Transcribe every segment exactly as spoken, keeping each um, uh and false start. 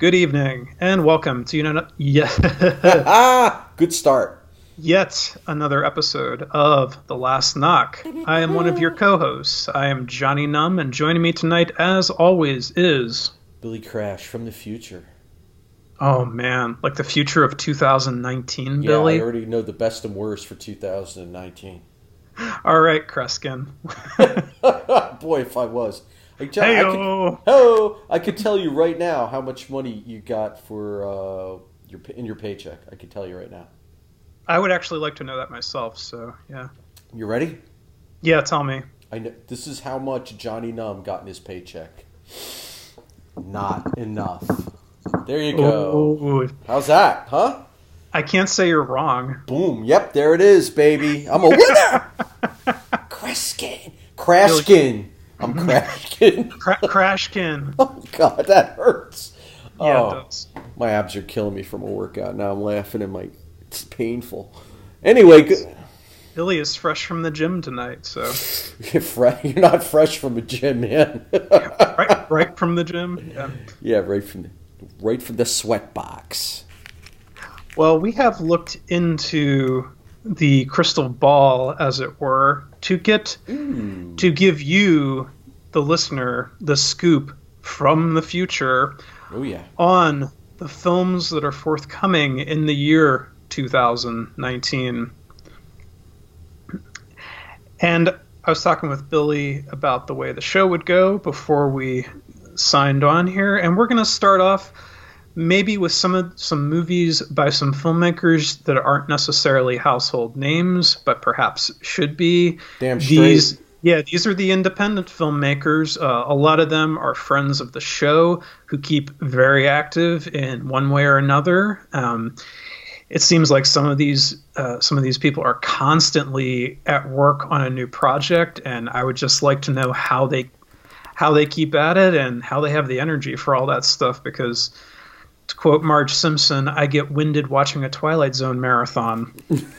good evening, and welcome to you know, yeah, Ah, good start. yet another episode of The Last Knock. I am one of your co-hosts. I am Johnny Numb, and joining me tonight, as always, is... Billy Crash from the future. Oh, man, like the future of two thousand nineteen, Yeah, Billy? I already know the best and worst for two thousand nineteen. All right, Kreskin. Boy, if I was. Like, John, I Hey-o! could, oh, I could tell you right now how much money you got for uh, your in your paycheck. I could tell you right now. I would actually like to know that myself, so, yeah. You ready? Yeah, tell me. I know this is how much Johnny Numb got in his paycheck. Not enough. There you go. Ooh, How's that, huh? I can't say you're wrong. Boom. Yep, there it is, baby. I'm a winner. Kreskin. Crashkin. I'm Crashkin. Cra- Crashkin. Oh, God, that hurts. Yeah, oh, it does. My abs are killing me from a workout. Now I'm laughing and my it's painful. Anyway, good. Billy is fresh from the gym tonight, so... You're, fre- you're not fresh from a gym, man. right, right from the gym? Yeah. Yeah, right from the, right from the sweat box. Well, we have looked into the crystal ball, as it were, to get Ooh. to give you, the listener, the scoop from the future Oh, yeah. on the films that are forthcoming in the year two thousand nineteen. And I was talking with Billy about the way the show would go before we signed on here, and we're going to start off maybe with some of some movies by some filmmakers that aren't necessarily household names, but perhaps should be. Damn straight. These, yeah, these are the independent filmmakers. Uh, a lot of them are friends of the show who keep very active in one way or another. Um, it seems like some of these uh, some of these people are constantly at work on a new project, and I would just like to know how they how they keep at it and how they have the energy for all that stuff, because, to quote Marge Simpson, I get winded watching a Twilight Zone marathon.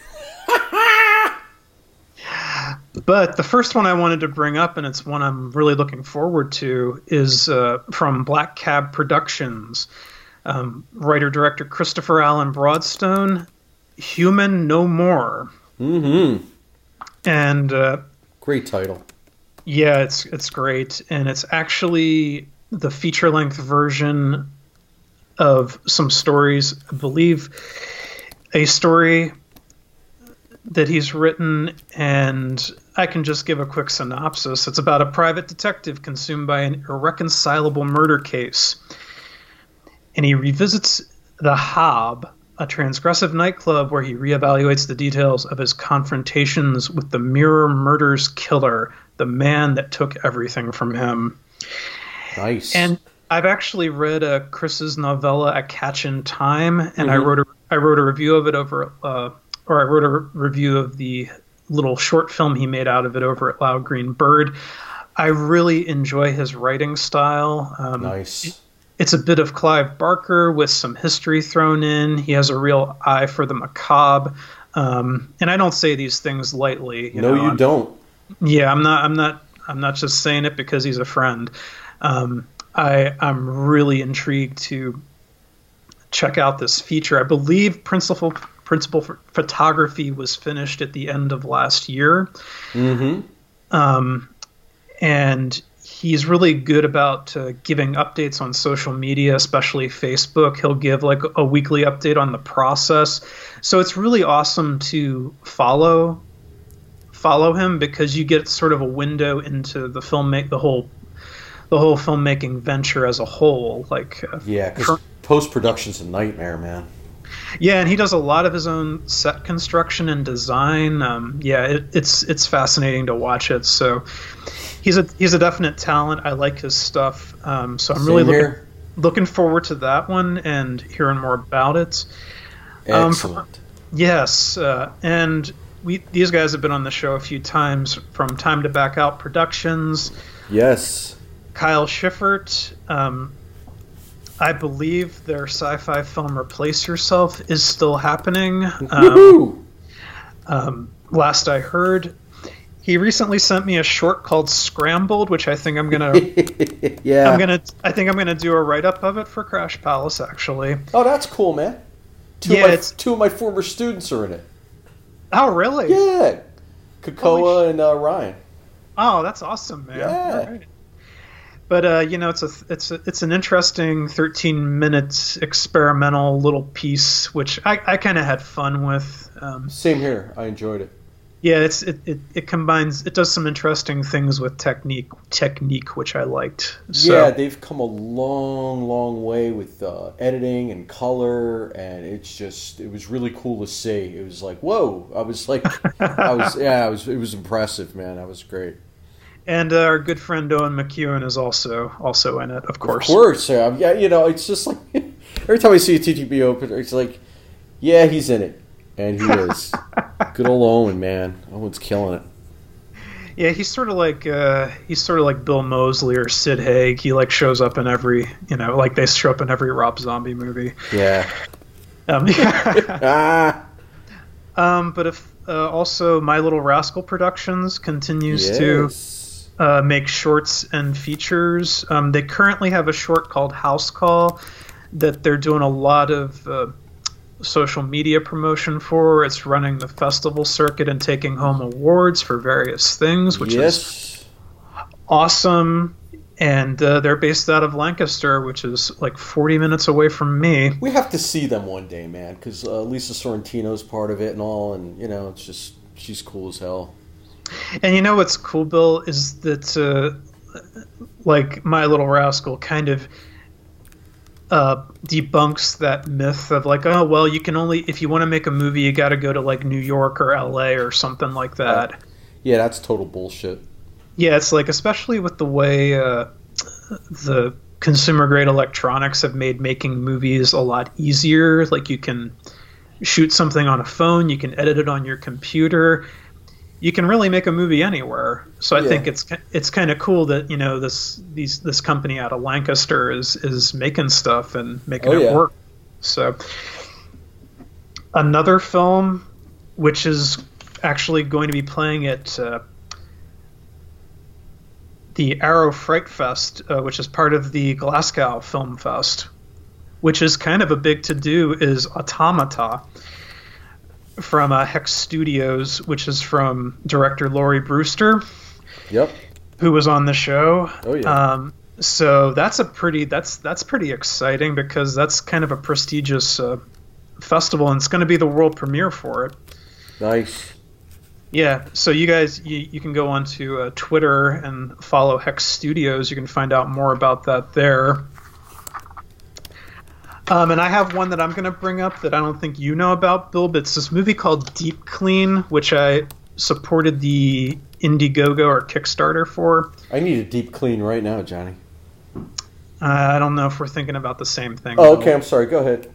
But the first one I wanted to bring up, and it's one I'm really looking forward to, is uh, from Black Cab Productions. Um, writer-director Christopher Allen Broadstone, Human No More. Mm-hmm. And uh, Great title. yeah, it's it's great, and it's actually the feature-length version of some stories. I believe a story that he's written, and I can just give a quick synopsis. It's about a private detective consumed by an irreconcilable murder case, and he revisits the Hob, a transgressive nightclub where he reevaluates the details of his confrontations with the Mirror Murders killer, the man that took everything from him. Nice. And I've actually read uh, Chris's novella A Catch in Time, and Mm-hmm. I wrote a I wrote a review of it over, uh, or I wrote a re- review of the little short film he made out of it over at Loud Green Bird. I really enjoy his writing style. Um, nice. It's a bit of Clive Barker with some history thrown in. He has a real eye for the macabre, um, and I don't say these things lightly. You no, know, you I'm, don't. Yeah, I'm not. I'm not. I'm not just saying it because he's a friend. Um, I I'm really intrigued to check out this feature. I believe principal principal photography was finished at the end of last year, Mm-hmm. um, and he's really good about uh, giving updates on social media, especially Facebook. He'll give like a weekly update on the process, so it's really awesome to follow follow him because you get sort of a window into the film make the whole the whole filmmaking venture as a whole. Like uh, Yeah, because post-production's a nightmare, man. yeah, and he does a lot of his own set construction and design. Um, yeah, it, it's it's fascinating to watch it. So he's a he's a definite talent. I like his stuff. Um, so I'm Same really looking here. looking forward to that one and hearing more about it. Um, Excellent. Yes, uh, and we these guys have been on the show a few times, from Time to Back Out Productions. Yes. Kyle Schiffert. Um, I believe their sci-fi film Replace Yourself is still happening. Um, Woohoo! um, last I heard. He recently sent me a short called Scrambled, which I think I'm gonna. yeah. I'm gonna. I think I'm gonna do a write up of it for Crash Palace. Actually. Oh, that's cool, man. Two Yeah, of my, it's- two of my former students are in it. Oh, really? Yeah, Kakoa Holy sh- and uh, Ryan. Oh, that's awesome, man. Yeah. All right. But uh, you know, it's a it's a, it's an interesting thirteen minute experimental little piece, which I, I kind of had fun with. Um, Same here. I enjoyed it. yeah, it's it, it, it combines it does some interesting things with technique technique, which I liked. So, Yeah, they've come a long, long way with uh, editing and color, and it's just it was really cool to see. It was like, whoa! I was like, I was yeah, I was it was impressive, man. That was great. and uh, our good friend Owen McEwen is also also in it, of course. Of course, yeah, yeah. You know, it's just like every time I see a T G B open, it's like, yeah, he's in it, and he is. Good old Owen, man. Owen's killing it. Yeah, he's sort of like uh, he's sort of like Bill Moseley or Sid Haig. He like shows up in every you know like they show up in every Rob Zombie movie. Yeah. Um, ah. um, but if uh, also My Little Rascal Productions continues to Yes. uh, make shorts and features. Um, they currently have a short called House Call that they're doing a lot of uh, social media promotion for. It's running the festival circuit and taking home awards for various things, which is yes. awesome. And uh, they're based out of Lancaster, which is like forty minutes away from me. We have to see them one day, man, because uh, Lisa Sorrentino's part of it and all, and you know, it's just she's cool as hell. And you know what's cool, Bill, is that uh, like My Little Rascal kind of uh, debunks that myth of like, oh well, you can only if you want to make a movie, you got to go to like New York or L A or something like that. Yeah, that's total bullshit. Yeah, it's like especially with the way uh, the consumer grade electronics have made making movies a lot easier. Like you can shoot something on a phone, you can edit it on your computer. You can really make a movie anywhere. So I Yeah. think it's it's kind of cool that you know this these this company out of Lancaster is is making stuff and making Oh, it yeah. work. So another film, which is actually going to be playing at uh, the Arrow Fright Fest, uh, which is part of the Glasgow Film Fest, which is kind of a big to do, is Automata from uh, Hex Studios, which is from director Laurie Brewster, Yep. who was on the show. Oh, yeah. Um, so that's a pretty that's that's pretty exciting because that's kind of a prestigious uh, festival, and it's going to be the world premiere for it. Nice. Yeah, so you guys, you, you can go onto uh, Twitter and follow Hex Studios. You can find out more about that there. Um, and I have one that I'm going to bring up that I don't think you know about, Bill, but it's this movie called Deep Clean, which I supported the Indiegogo or Kickstarter for. I need a deep clean right now, Johnny. Uh, I don't know if we're thinking about the same thing. Oh, Bill. okay. I'm sorry. Go ahead.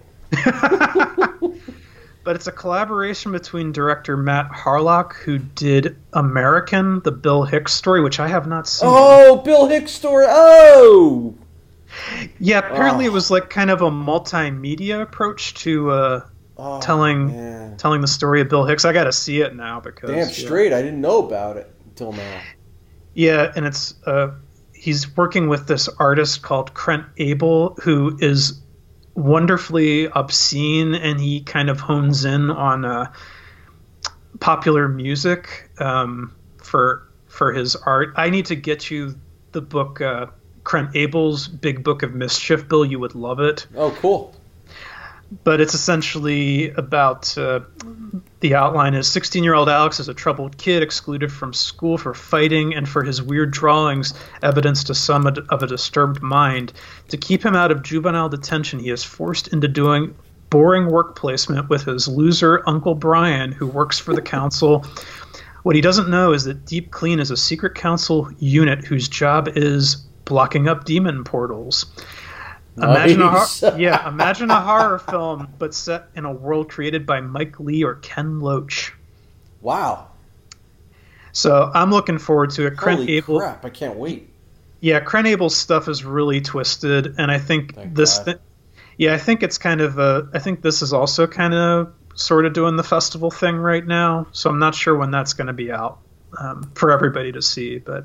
But it's a collaboration between director Matt Harlock, who did American, the Bill Hicks story, which I have not seen. Oh, Bill Hicks story. Oh. Yeah, apparently Oh. it was like kind of a multimedia approach to uh, Oh, telling man. telling the story of Bill Hicks. I got to see it now because Damn yeah. straight. I didn't know about it until now. Yeah, and it's uh, he's working with this artist called Crent Abel, who is wonderfully obscene, and he kind of hones in on uh, popular music um, for for his art. I need to get you the book uh, Crent Abel's Big Book of Mischief, Bill. You would love it. Oh, cool. But it's essentially about uh, the outline is sixteen-year-old Alex is a troubled kid excluded from school for fighting and for his weird drawings, evidence to some of a disturbed mind. To keep him out of juvenile detention, he is forced into doing boring work placement with his loser Uncle Brian, who works for the council. What he doesn't know is that Deep Clean is a secret council unit whose job is blocking up demon portals. Imagine a Nice. hor- yeah, imagine a horror film, but set in a world created by Mike Lee or Ken Loach. Wow. So I'm looking forward to it. Crent Holy Abel, crap. I can't wait. yeah, Crent Abel's stuff is really twisted, and I think Thank this, God. thi- yeah, I think it's kind of a, I think this is also kind of sort of doing the festival thing right now. So I'm not sure when that's going to be out. um, for everybody to see. But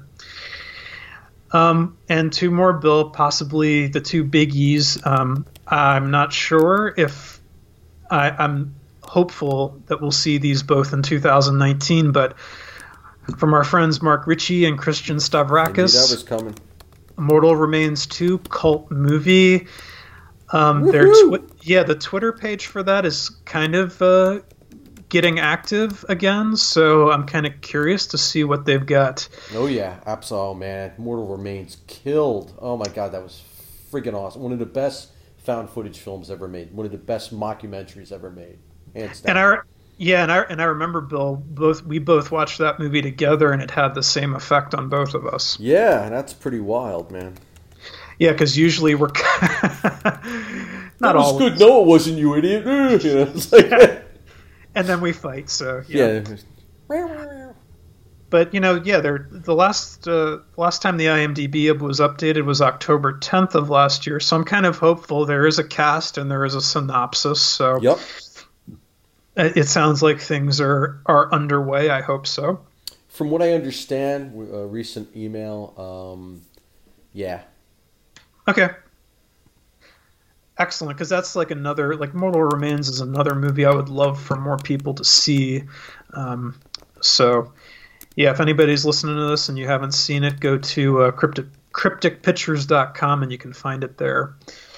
um, and two more, Bill, possibly the two biggies. Um, I'm not sure if I, I'm hopeful that we'll see these both in two thousand nineteen, but from our friends Mark Ritchie and Christian Stavrakis, that was coming. Immortal Remains two cult movie. Um, their twi- yeah, the Twitter page for that is kind of uh, getting active again, so I'm kind of curious to see what they've got. Oh yeah, absolutely, man. Immortal Remains killed. Oh my god, that was freaking awesome. One of the best found footage films ever made. One of the best mockumentaries ever made. Hands down. And I yeah, and I and I remember, Bill, both we both watched that movie together, and it had the same effect on both of us. Yeah, that's pretty wild, man. Yeah, because usually we're not that was always good. No, it wasn't, you idiot. You know, it's like, and then we fight. So yeah. yeah. But you know, yeah, they're, the last uh, last time the IMDb was updated was October tenth of last year. So I'm kind of hopeful. There is a cast and there is a synopsis. So yep. It sounds like things are, are underway. I hope so. From what I understand, a recent email, um, yeah. Okay. Excellent, because that's like another, like Mortal Remains is another movie I would love for more people to see. Um, so, yeah, if anybody's listening to this and you haven't seen it, go to uh, cryptic, cryptic pictures dot com and you can find it there.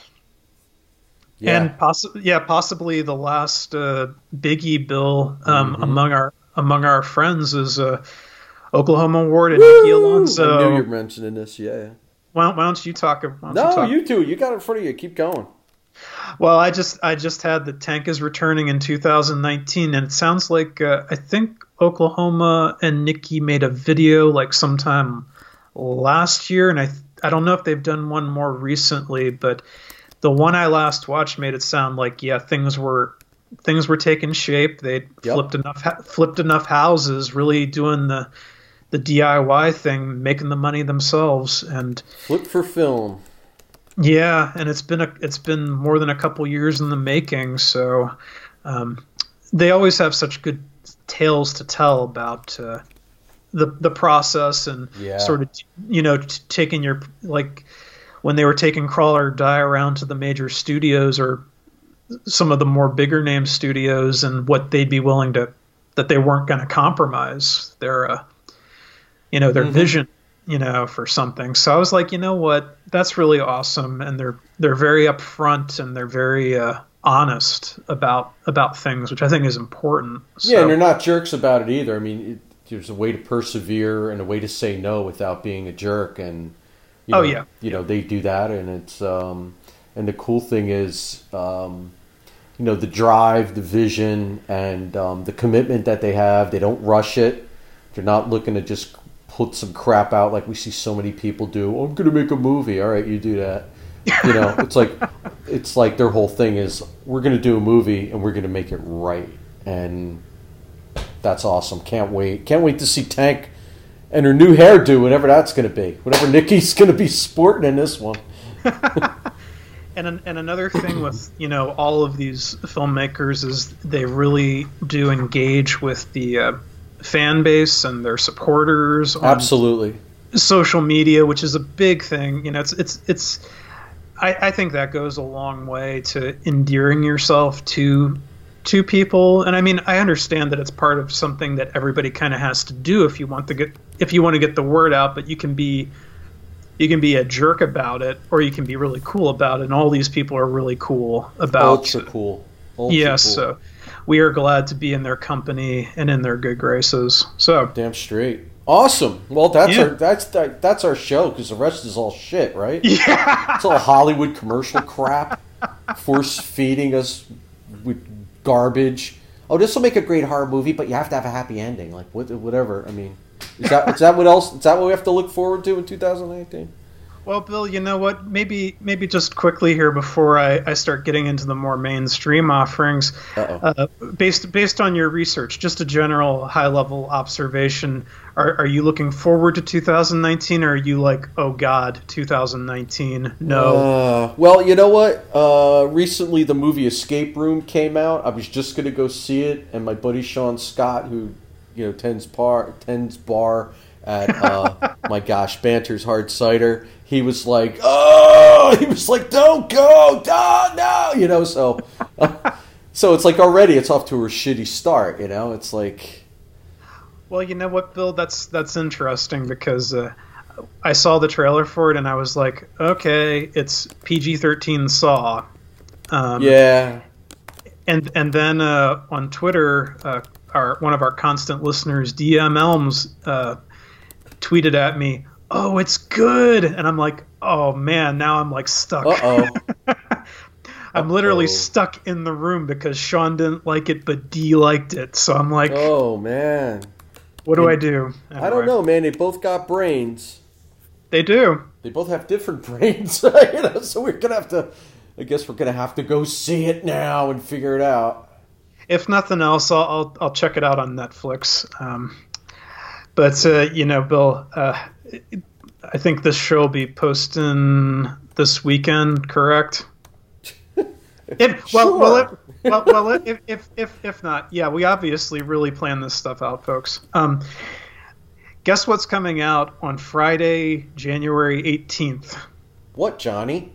Yeah. And possibly, yeah, possibly the last uh, biggie, Bill, um, mm-hmm. among our among our friends is uh, Oklahoma Ward and Nikki Alonso. I knew you were mentioning this. Yeah. Why, why don't you talk? Why don't no, you, talk? you two. You got it in front of you. Keep going. Well, I just I just had the Tank is returning in two thousand nineteen, and it sounds like uh, I think Oklahoma and Nikki made a video like sometime last year, and I I don't know if they've done one more recently, but the one I last watched made it sound like, yeah, things were things were taking shape. They'd yep. flipped enough flipped enough houses, really doing the the D I Y thing, making the money themselves. And flip for film. Yeah, and it's been a it's been more than a couple years in the making. So um, they always have such good tales to tell about uh, the the process and yeah. sort of, you know, t- taking your, like, when they were taking Crawl or Die around to the major studios or some of the more bigger name studios, and what they'd be willing to, that they weren't going to compromise their, uh, you know, their mm-hmm. vision, you know, for something. So I was like, you know what, that's really awesome. And they're, they're very upfront and they're very uh, honest about, about things, which I think is important. So, yeah. And they're not jerks about it either. I mean, it, there's a way to persevere and a way to say no without being a jerk. And, You know, oh yeah, you know they do that, and it's um, and the cool thing is, um, you know, the drive, the vision, and um, the commitment that they have. They don't rush it. They're not looking to just put some crap out like we see so many people do. Oh, I'm going to make a movie. All right, you do that. You know, it's like it's like their whole thing is, we're going to do a movie and we're going to make it right, and that's awesome. Can't wait. Can't wait to see Tank and her new hairdo, whatever that's going to be. Whatever Nikki's going to be sporting in this one. and an, and another thing with, you know, all of these filmmakers is they really do engage with the uh, fan base and their supporters on Absolutely. social media, which is a big thing. You know, it's it's it's. I, I think that goes a long way to endearing yourself to to people. And I mean, I understand that it's part of something that everybody kind of has to do if you want to get if you want to get the word out, but you can be you can be a jerk about it, or you can be really cool about it, and all these people are really cool about ultra cool. Ultra yes, cool. So we are glad to be in their company and in their good graces. So damn straight. Awesome. Well, that's yeah. our that's that, that's our show, because the rest is all shit, right? Yeah. It's all Hollywood commercial crap, force feeding us with garbage. Oh, this will make a great horror movie, but you have to have a happy ending. Like what, whatever. I mean, is that is that what else? Is that what we have to look forward to in two thousand nineteen? Well, Bill, you know what? Maybe maybe just quickly here before I, I start getting into the more mainstream offerings, uh, based based on your research, just a general high level observation. Are are you looking forward to two thousand nineteen, or are you like, oh God, two thousand nineteen? No. Uh, well, you know what? Uh, recently, the movie Escape Room came out. I was just going to go see it, and my buddy Sean Scott, who you know, Ten's bar, Ten's bar at uh, my gosh, Banter's Hard Cider. He was like, oh, he was like, don't go, don't, no, you know. So, uh, so it's like already it's off to a shitty start, you know. It's like, well, you know what, Bill? That's that's interesting because uh, I saw the trailer for it and I was like, okay, it's P G thirteen Saw. Um, yeah. And and then uh, on Twitter, uh, our one of our constant listeners, D M Elms, uh, tweeted at me, "Oh, it's good," and I'm like, "Oh man, now I'm like stuck." Uh oh. I'm literally Uh-oh. stuck in the room because Sean didn't like it, but D liked it. So I'm like, Oh man. what do And I do? I don't Anyway. know, man. They both got brains. They do. They both have different brains, you know. So we're gonna have to. I guess we're gonna have to go see it now and figure it out. If nothing else, I'll I'll, I'll check it out on Netflix. Um, but uh, you know, Bill, uh, I think this show will be posting this weekend, correct? If, well, Sure. well, it, well, well if, if if if not, yeah, we obviously really plan this stuff out, folks. Um, guess what's coming out on Friday, January eighteenth? What, Johnny?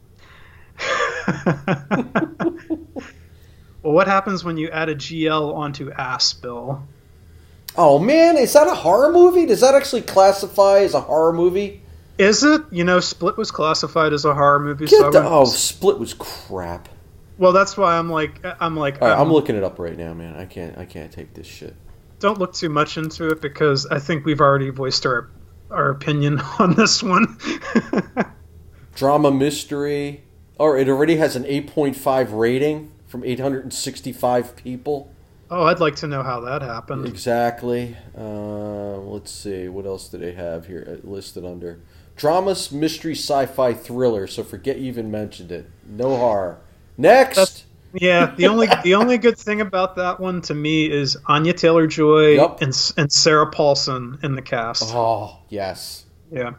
Well, what happens when you add a G L onto ass, Bill? Oh man, is that a horror movie? Does that actually classify as a horror movie? Is it? You know, Split was classified as a horror movie. Get so I the, went- oh, Split was crap. Well, that's why I'm like, I'm like, All right, um, I'm looking it up right now, man. I can't, I can't take this shit. don't look too much into it because I think we've already voiced our our opinion on this one. Drama mystery. Oh, it already has an eight point five rating from eight hundred sixty-five people. Oh, I'd like to know how that happened. Exactly. Uh, let's see. What else do they have here listed under? Drama, mystery, sci-fi, thriller. So forget you even mentioned it. No horror. Next. That's- Yeah, the only the only good thing about that one to me is Anya Taylor-Joy Yep. and and Sarah Paulson in the cast. Oh, yes. Yeah.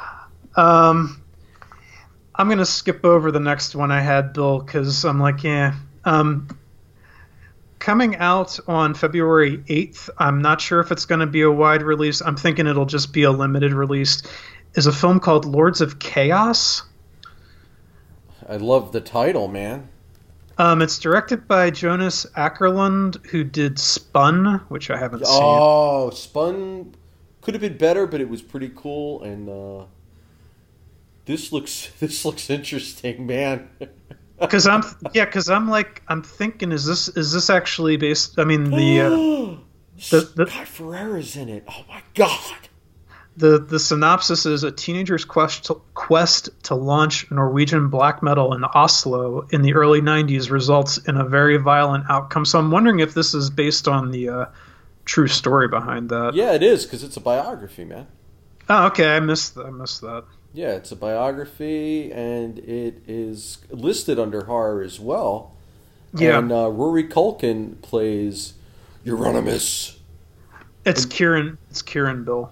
Um, I'm gonna skip over the next one I had, Bill, because I'm like, yeah. Um, coming out on February eighth, I'm not sure if it's going to be a wide release. I'm thinking it'll just be a limited release. Is a film called Lords of Chaos. I love the title, man. Um, it's directed by Jonas Ackerlund, who did Spun, which I haven't seen. Oh, Spun could have been better, but it was pretty cool. And uh, this looks this looks interesting, man. Because I'm yeah, because I'm like I'm thinking, is this is this actually based? I mean the uh, the, the Scott Ferrera's in it. Oh my god. the the synopsis is a teenager's quest to, quest to launch Norwegian black metal in Oslo in the early nineties results in a very violent outcome. So I'm wondering if this is based on the uh, true story behind that. Yeah, it is because it's a biography, man. Oh, okay, I missed I missed that. Yeah, it's a biography, and it is listed under horror as well. Yeah, And uh, Rory Culkin plays Euronymous. it's Kieran. It's Kieran Bill.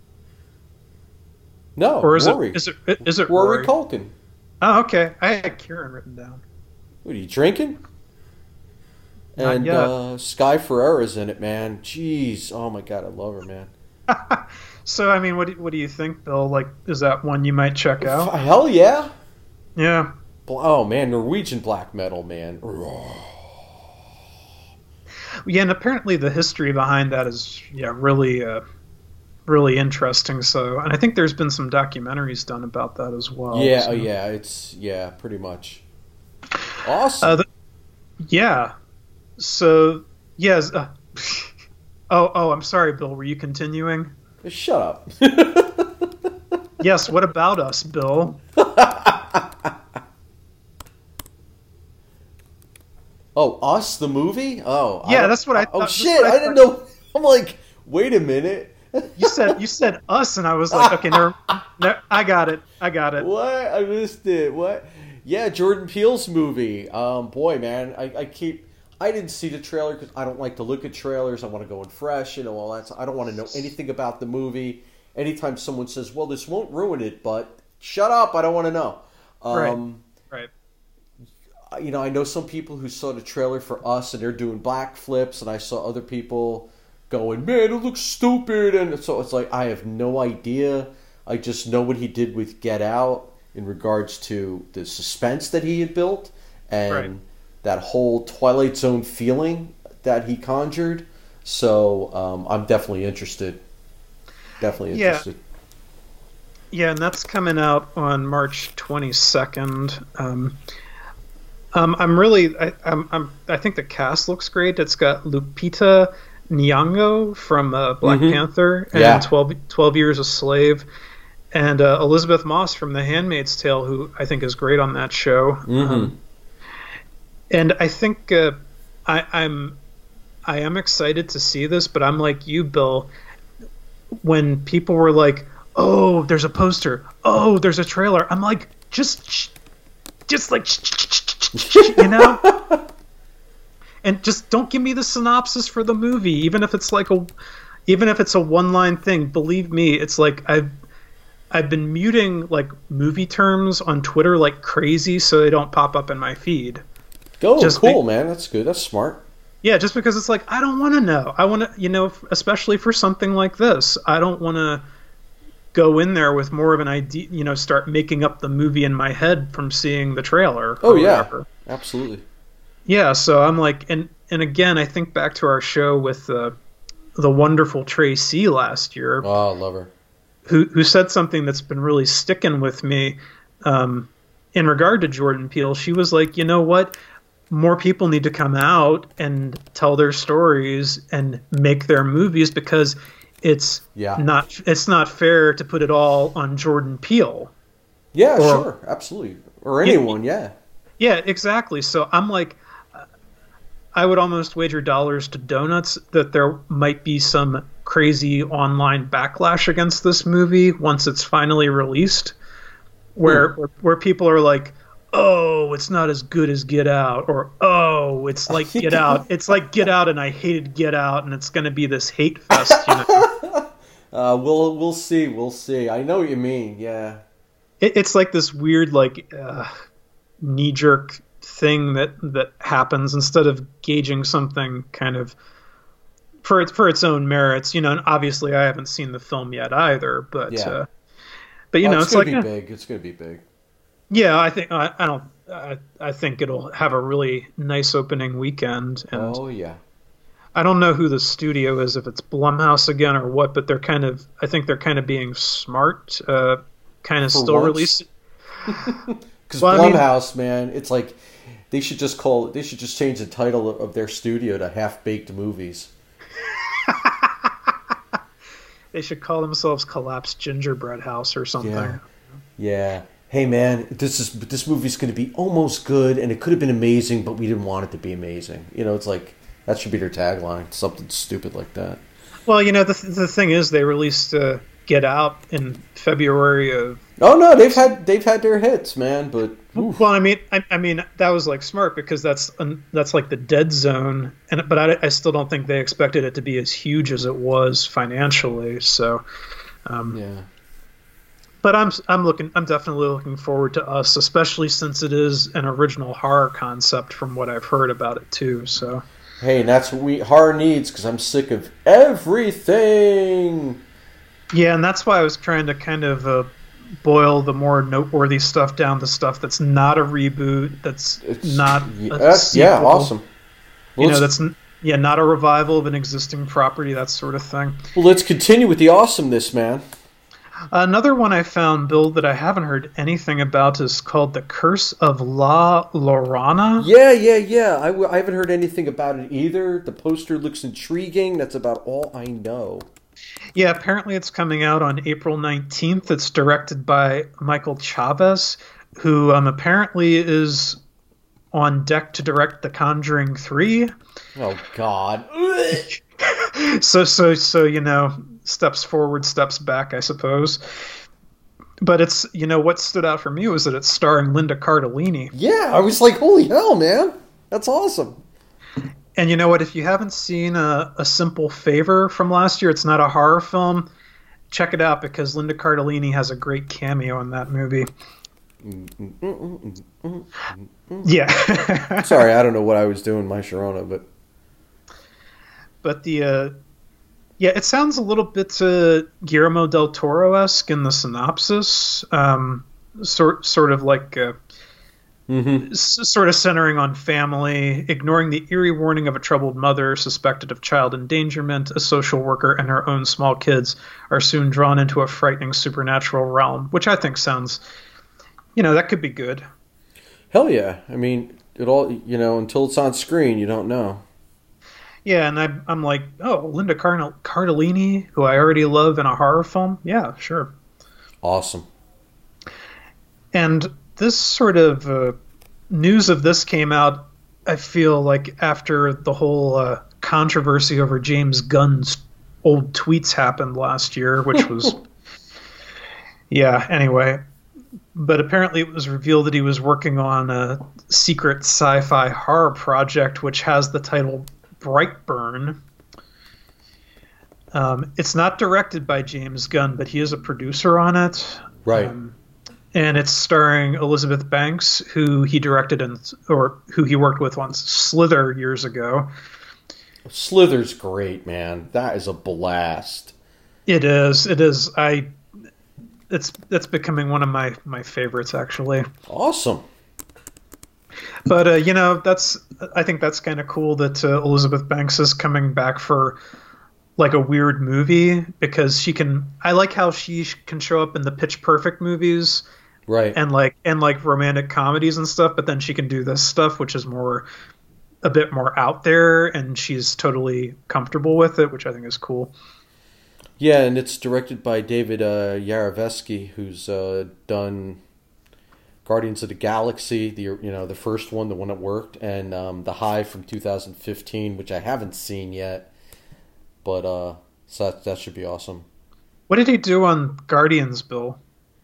No, Or is Rory. it is it is it Rory Rory? Culkin. Oh, okay. I had Kieran written down. What are you drinking? Not and yet. uh, Sky Ferrera's in it, man. Jeez, oh my god, I love her, man. So I mean, what do, what do you think, Bill? Like, is that one you might check out? F- Hell yeah! Yeah. Bl- Oh man, Norwegian black metal, man. Yeah, and apparently the history behind that is yeah really uh, really interesting. So, and I think there's been some documentaries done about that as well. Yeah, so. oh yeah, it's yeah, pretty much. Awesome. Uh, the, yeah. So yes. Uh, oh oh, I'm sorry, Bill. Were you continuing? Shut up. Yes. What about us, Bill? Oh, Us the movie? Oh, Yeah, don't- that's what I Oh thought- shit! that's what I I didn't know. I'm like, wait a minute. You said you said us, and I was like, okay, never, ne- I got it. I got it. What? I missed it. What? Yeah, Jordan Peele's movie. Um, boy, man, I, I keep. I didn't see the trailer because I don't like to look at trailers. I want to go in fresh, you know, all that. I don't want to know anything about the movie. Anytime someone says, "Well, this won't ruin it," but shut up, I don't want to know. Um, Right. Right. You know, I know some people who saw the trailer for Us and they're doing backflips, and I saw other people going, man, it looks stupid. And so it's like, I have no idea. I just know what he did with Get Out in regards to the suspense that he had built and right. that whole Twilight Zone feeling that he conjured. So um, I'm definitely interested. Definitely interested. Yeah. yeah, and that's coming out on March twenty-second. Um, um, I'm really, I, I'm, I'm, I think the cast looks great. It's got Lupita Nyong'o from uh, Black mm-hmm. Panther and yeah. twelve, twelve Years a Slave. And uh, Elizabeth Moss from The Handmaid's Tale, who I think is great on that show. Mm-hmm. Um, and I think uh, I, I'm I am excited to see this, but I'm like you, Bill. When people were like, "Oh, there's a poster. Oh, there's a trailer," I'm like, just, just like, you know, and just don't give me the synopsis for the movie, even if it's like a, even if it's a one-line thing. Believe me, it's like I've. I've been muting like movie terms on Twitter like crazy so they don't pop up in my feed. Oh, just cool, be- man. That's good. That's smart. Yeah, just because it's like, I don't want to know. I want to, you know, especially for something like this, I don't want to go in there with more of an idea, you know, start making up the movie in my head from seeing the trailer. Oh, yeah. Whatever. Absolutely. Yeah, so I'm like, and, and again, I think back to our show with uh, the wonderful Tracy last year. Oh, I love her. Who, who said something that's been really sticking with me um, in regard to Jordan Peele. She was like, you know what? More people need to come out and tell their stories and make their movies because it's yeah. not it's not fair to put it all on Jordan Peele. Yeah, or, sure. Absolutely. Or anyone, yeah. Yeah, exactly. So I'm like, I would almost wager dollars to donuts that there might be some crazy online backlash against this movie once it's finally released, where hmm. where, where people are like, "Oh, it's not as good as Get Out," or "Oh, it's like Get Out. It's like Get Out, and I hated Get Out, and it's going to be this hate fest." You know? uh, we'll we'll see, we'll see. I know what you mean. Yeah, it, it's like this weird, like uh, knee jerk thing that that happens instead of gauging something kind of for its for its own merits, you know. And obviously, I haven't seen the film yet either, but yeah. uh, but you oh, know, it's, it's gonna like be big. It's gonna be big. Yeah, I think I, I don't. I, I think it'll have a really nice opening weekend. And oh yeah. I don't know who the studio is, if it's Blumhouse again or what, but they're kind of. I think they're kind of being smart, uh, kind of for still releasing. Because well, Blumhouse, I mean, man, it's like they should just call. They should just change the title of their studio to Half Baked Movies. They should call themselves Collapsed Gingerbread House or something. Yeah. yeah. Hey man, this is this movie's going to be almost good, and it could have been amazing, but we didn't want it to be amazing. You know, it's like that should be their tagline, something stupid like that. Well, you know, the the thing is, they released uh, Get Out in February of. Oh no, they've had they've had their hits, man. But oof. well, I mean, I, I mean that was like smart because that's that's like the dead zone, and but I, I still don't think they expected it to be as huge as it was financially. So, um, yeah. But I'm I'm looking I'm definitely looking forward to Us, especially since it is an original horror concept from what I've heard about it too. So hey, and that's what we horror needs because I'm sick of everything. Yeah, and that's why I was trying to kind of uh, boil the more noteworthy stuff down to stuff that's not a reboot, that's it's, not yeah, a that's, sequel, yeah, awesome. Well, you know, that's yeah, not a revival of an existing property, that sort of thing. Well, let's continue with the awesomeness, man. Another one I found, Bill, that I haven't heard anything about is called The Curse of La Llorona. Yeah, yeah, yeah. I, w- I haven't heard anything about it either. The poster looks intriguing. That's about all I know. Yeah, apparently it's coming out on April nineteenth. It's directed by Michael Chavez, who um, apparently is on deck to direct The Conjuring three. Oh, God. so, so, so, you know, steps forward, steps back, I suppose. But it's, you know, what stood out for me was that it's starring Linda Cardellini. Yeah, I was like, holy hell, man. That's awesome. And you know what? If you haven't seen a, a Simple Favor from last year, it's not a horror film, check it out because Linda Cardellini has a great cameo in that movie. Yeah. Sorry, I don't know what I was doing, my Sharona, but... But the... Uh, Yeah, it sounds a little bit uh, Guillermo del Toro-esque in the synopsis. Um, sort sort of like uh, Mm-hmm. s- sort of centering on family, ignoring the eerie warning of a troubled mother suspected of child endangerment. A social worker and her own small kids are soon drawn into a frightening supernatural realm, which I think sounds, you know, that could be good. Hell yeah! I mean, it all you know until it's on screen, you don't know. Yeah, and I, I'm like, oh, Linda Card- Cardellini, who I already love in a horror film. Yeah, sure. Awesome. And this sort of uh, news of this came out, I feel like, after the whole uh, controversy over James Gunn's old tweets happened last year, which was, yeah, anyway. But apparently it was revealed that he was working on a secret sci-fi horror project, which has the title Brightburn. Um, it's not directed by James Gunn, but he is a producer on it. Right. Um, and it's starring Elizabeth Banks, who he directed in, or who he worked with on Slither years ago. Slither's great, man. That is a blast. It is. It is. I. It's it's becoming one of my my favorites, actually. Awesome. But uh, you know, that's I think that's kind of cool that uh, Elizabeth Banks is coming back for like a weird movie, because she can. I like how she can show up in the Pitch Perfect movies, Right. and like and like romantic comedies and stuff, but then she can do this stuff, which is more a bit more out there, and she's totally comfortable with it, which I think is cool. Yeah, and it's directed by David uh, Yarovesky, who's uh, done Guardians of the Galaxy, the you know the first one, the one that worked, and um, The Hive from two thousand fifteen, which I haven't seen yet, but uh, so that that should be awesome. What did he do on Guardians, Bill?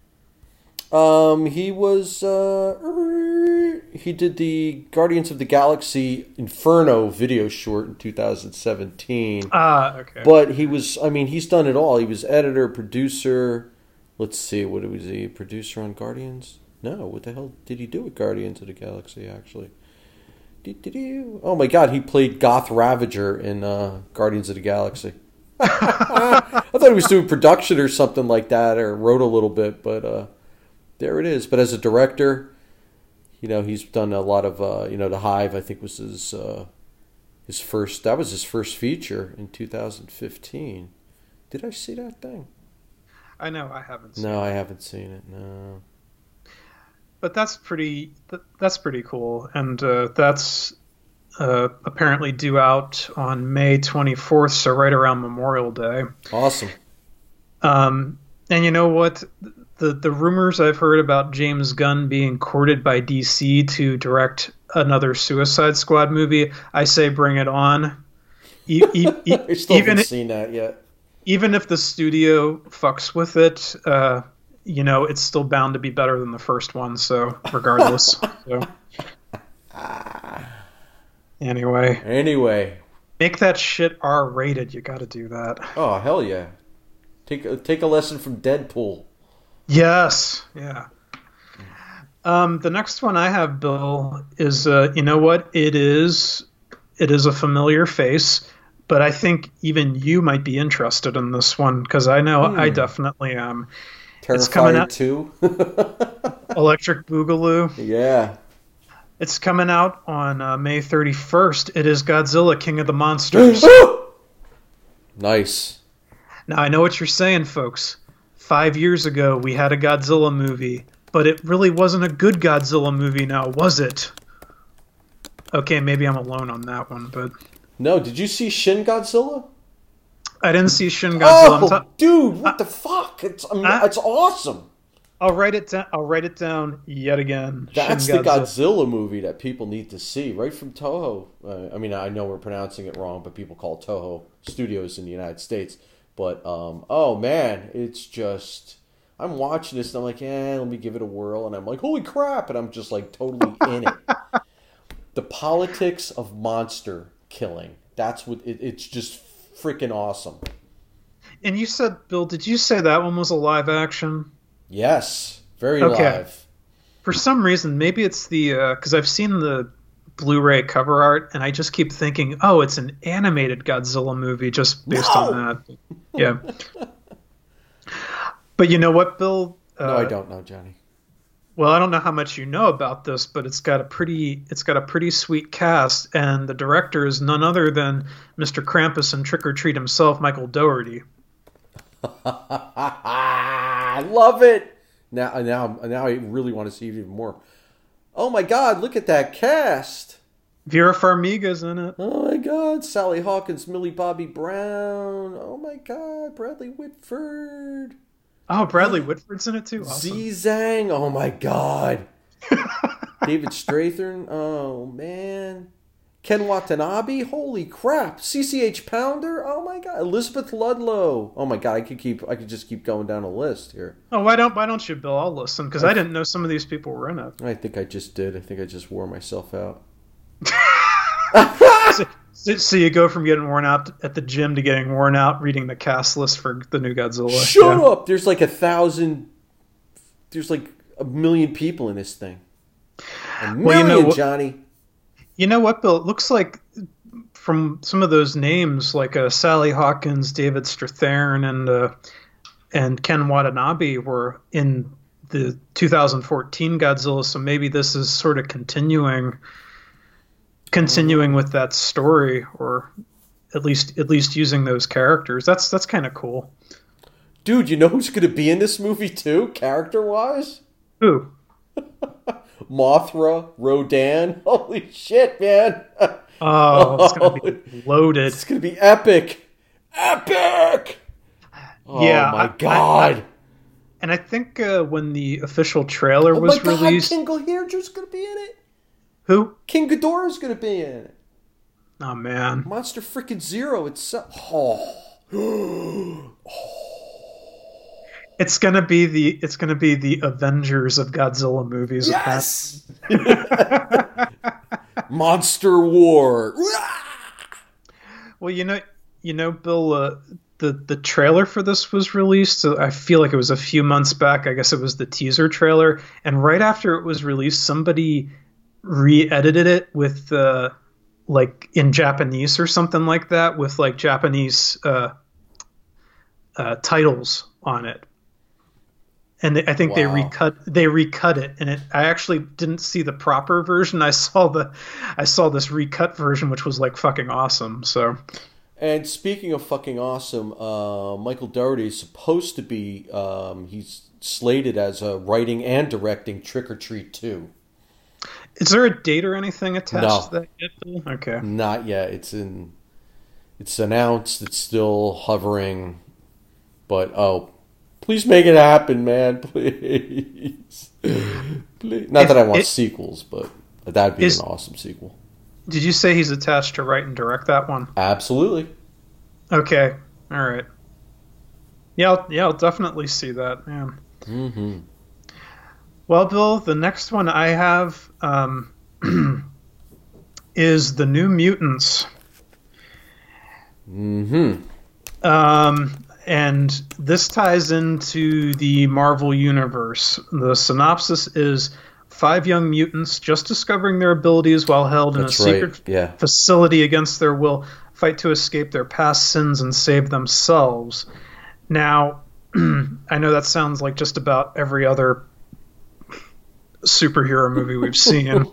Um, he was uh, he did the Guardians of the Galaxy Inferno video short in two thousand seventeen. Ah, okay. But he was, I mean, he's done it all. He was editor, producer. Let's see, what was he? Producer on Guardians? No, what the hell did he do with Guardians of the Galaxy, actually? Oh my god, he played Goth Ravager in uh, Guardians of the Galaxy. I thought he was doing production or something like that, or wrote a little bit, but uh, there it is. But as a director, you know, he's done a lot of, uh, you know, The Hive, I think was his uh, his first, that was his first feature in two thousand fifteen. Did I see that thing? I know I haven't seen No, it. I haven't seen it, no. But that's pretty th- that's pretty cool, and uh, that's uh, apparently due out on May twenty-fourth, so right around Memorial Day. Awesome. Um, and you know what? The the rumors I've heard about James Gunn being courted by D C to direct another Suicide Squad movie, I say bring it on. E- e- e- I still even haven't seen that yet. even if the studio fucks with it, uh, you know, it's still bound to be better than the first one. So regardless. so anyway, Anyway. make that shit R rated. You got to do that. Oh, hell yeah. Take a, take a lesson from Deadpool. Yes. Yeah. Um, the next one I have, Bill, is uh, you know what? It is it is a familiar face, but I think even you might be interested in this one, because I know Hmm. I definitely am. It's Terrifier coming out- two. Electric Boogaloo. Yeah. It's coming out on uh, May thirty-first. It is Godzilla, King of the Monsters. Nice. Now, I know what you're saying, folks. Five years ago, we had a Godzilla movie, but it really wasn't a good Godzilla movie now, was it? Okay, maybe I'm alone on that one, but No, did you see Shin Godzilla? I didn't see Shin Godzilla. I'm Oh, ta- dude, what the fuck? It's I mean, I- it's awesome. I'll write it down. I'll write it down yet again. That's Shin the Godzilla movie that people need to see, right from Toho. Uh, I mean, I know we're pronouncing it wrong, but people call Toho Studios in the United States. But, um, oh man, it's just, I'm watching this and I'm like, eh, let me give it a whirl. And I'm like, holy crap. And I'm just like totally in it. The politics of monster killing. That's what, it, it's just freaking awesome. And you said, Bill, did you say that one was a live action? Yes, very Okay. live. For some reason, maybe it's the because I've seen the Blu-ray cover art, and I just keep thinking, oh, it's an animated Godzilla movie just based No! on that. Yeah. But you know what, Bill? Uh, No, I don't know, Johnny. Well, I don't know how much you know about this, but it's got a pretty it's got a pretty sweet cast, and the director is none other than Mister Krampus and Trick or Treat himself, Michael Dougherty. I love it. Now, now, now, I really want to see it even more. Oh my God! Look at that cast. Vera Farmiga's in it. Oh my God! Sally Hawkins, Millie Bobby Brown. Oh my God! Bradley Whitford. Oh, Bradley Whitford's in it too. Awesome. Z-Zang. Oh my God. David Strathern. Oh man. Ken Watanabe. Holy crap. C C H Pounder. Oh my God. Elizabeth Ludlow. Oh my God. I could keep. I could just keep going down a list here. Oh, why don't why don't you, Bill? I'll listen because I didn't know some of these people were in it. I think I just did. I think I just wore myself out. so, so, so you go from getting worn out at the gym to getting worn out reading the cast list for the new Godzilla. Shut yeah. up! There's like a thousand. There's like a million people in this thing. A million, well, you know what, Johnny. You know what, Bill? It looks like from some of those names, like uh, Sally Hawkins, David Strathairn, and uh, and Ken Watanabe were in the two thousand fourteen Godzilla. So maybe this is sort of continuing. Continuing with that story, or at least at least using those characters. That's that's kind of cool. Dude, you know who's going to be in this movie too, character-wise? Who? Mothra, Rodan. Holy shit, man! Oh, it's going to be loaded. It's going to be epic, epic. Oh yeah, my I, God! I, I, and I think uh, when the official trailer oh was my God, released, King Ghidorah's going to be in it. Who? King Ghidorah's going to be in it. Oh man, Monster freaking Zero itself. Oh. It's gonna be the it's gonna be the Avengers of Godzilla movies. Yes. Monster War. Well, you know, you know, Bill. Uh, the the trailer for this was released. So I feel like it was a few months back. I guess it was the teaser trailer, and right after it was released, somebody re-edited it with uh, like in Japanese or something like that, with like Japanese uh, uh, titles on it. And they, I think wow. they recut they recut it, and it. I actually didn't see the proper version. I saw the, I saw this recut version, which was like fucking awesome. So, and speaking of fucking awesome, uh, Michael Dougherty is supposed to be. Um, he's slated as uh, writing and directing Trick or Treat two. Is there a date or anything attached no. to that yet, Bill? Okay, not yet. It's in. It's announced. It's still hovering, but oh. Please make it happen, man. Please. Please. Not if, that I want it, sequels, but that'd be is, an awesome sequel. Did you say he's attached to write and direct that one? Absolutely. Okay. All right. Yeah, I'll, yeah, I'll definitely see that, man. Mm-hmm. Well, Bill, the next one I have um, is The New Mutants. Mm-hmm. Um... And this ties into the Marvel Universe. The synopsis is five young mutants just discovering their abilities while held in That's a secret right. yeah. facility against their will fight to escape their past sins and save themselves. Now, I know that sounds like just about every other superhero movie we've seen.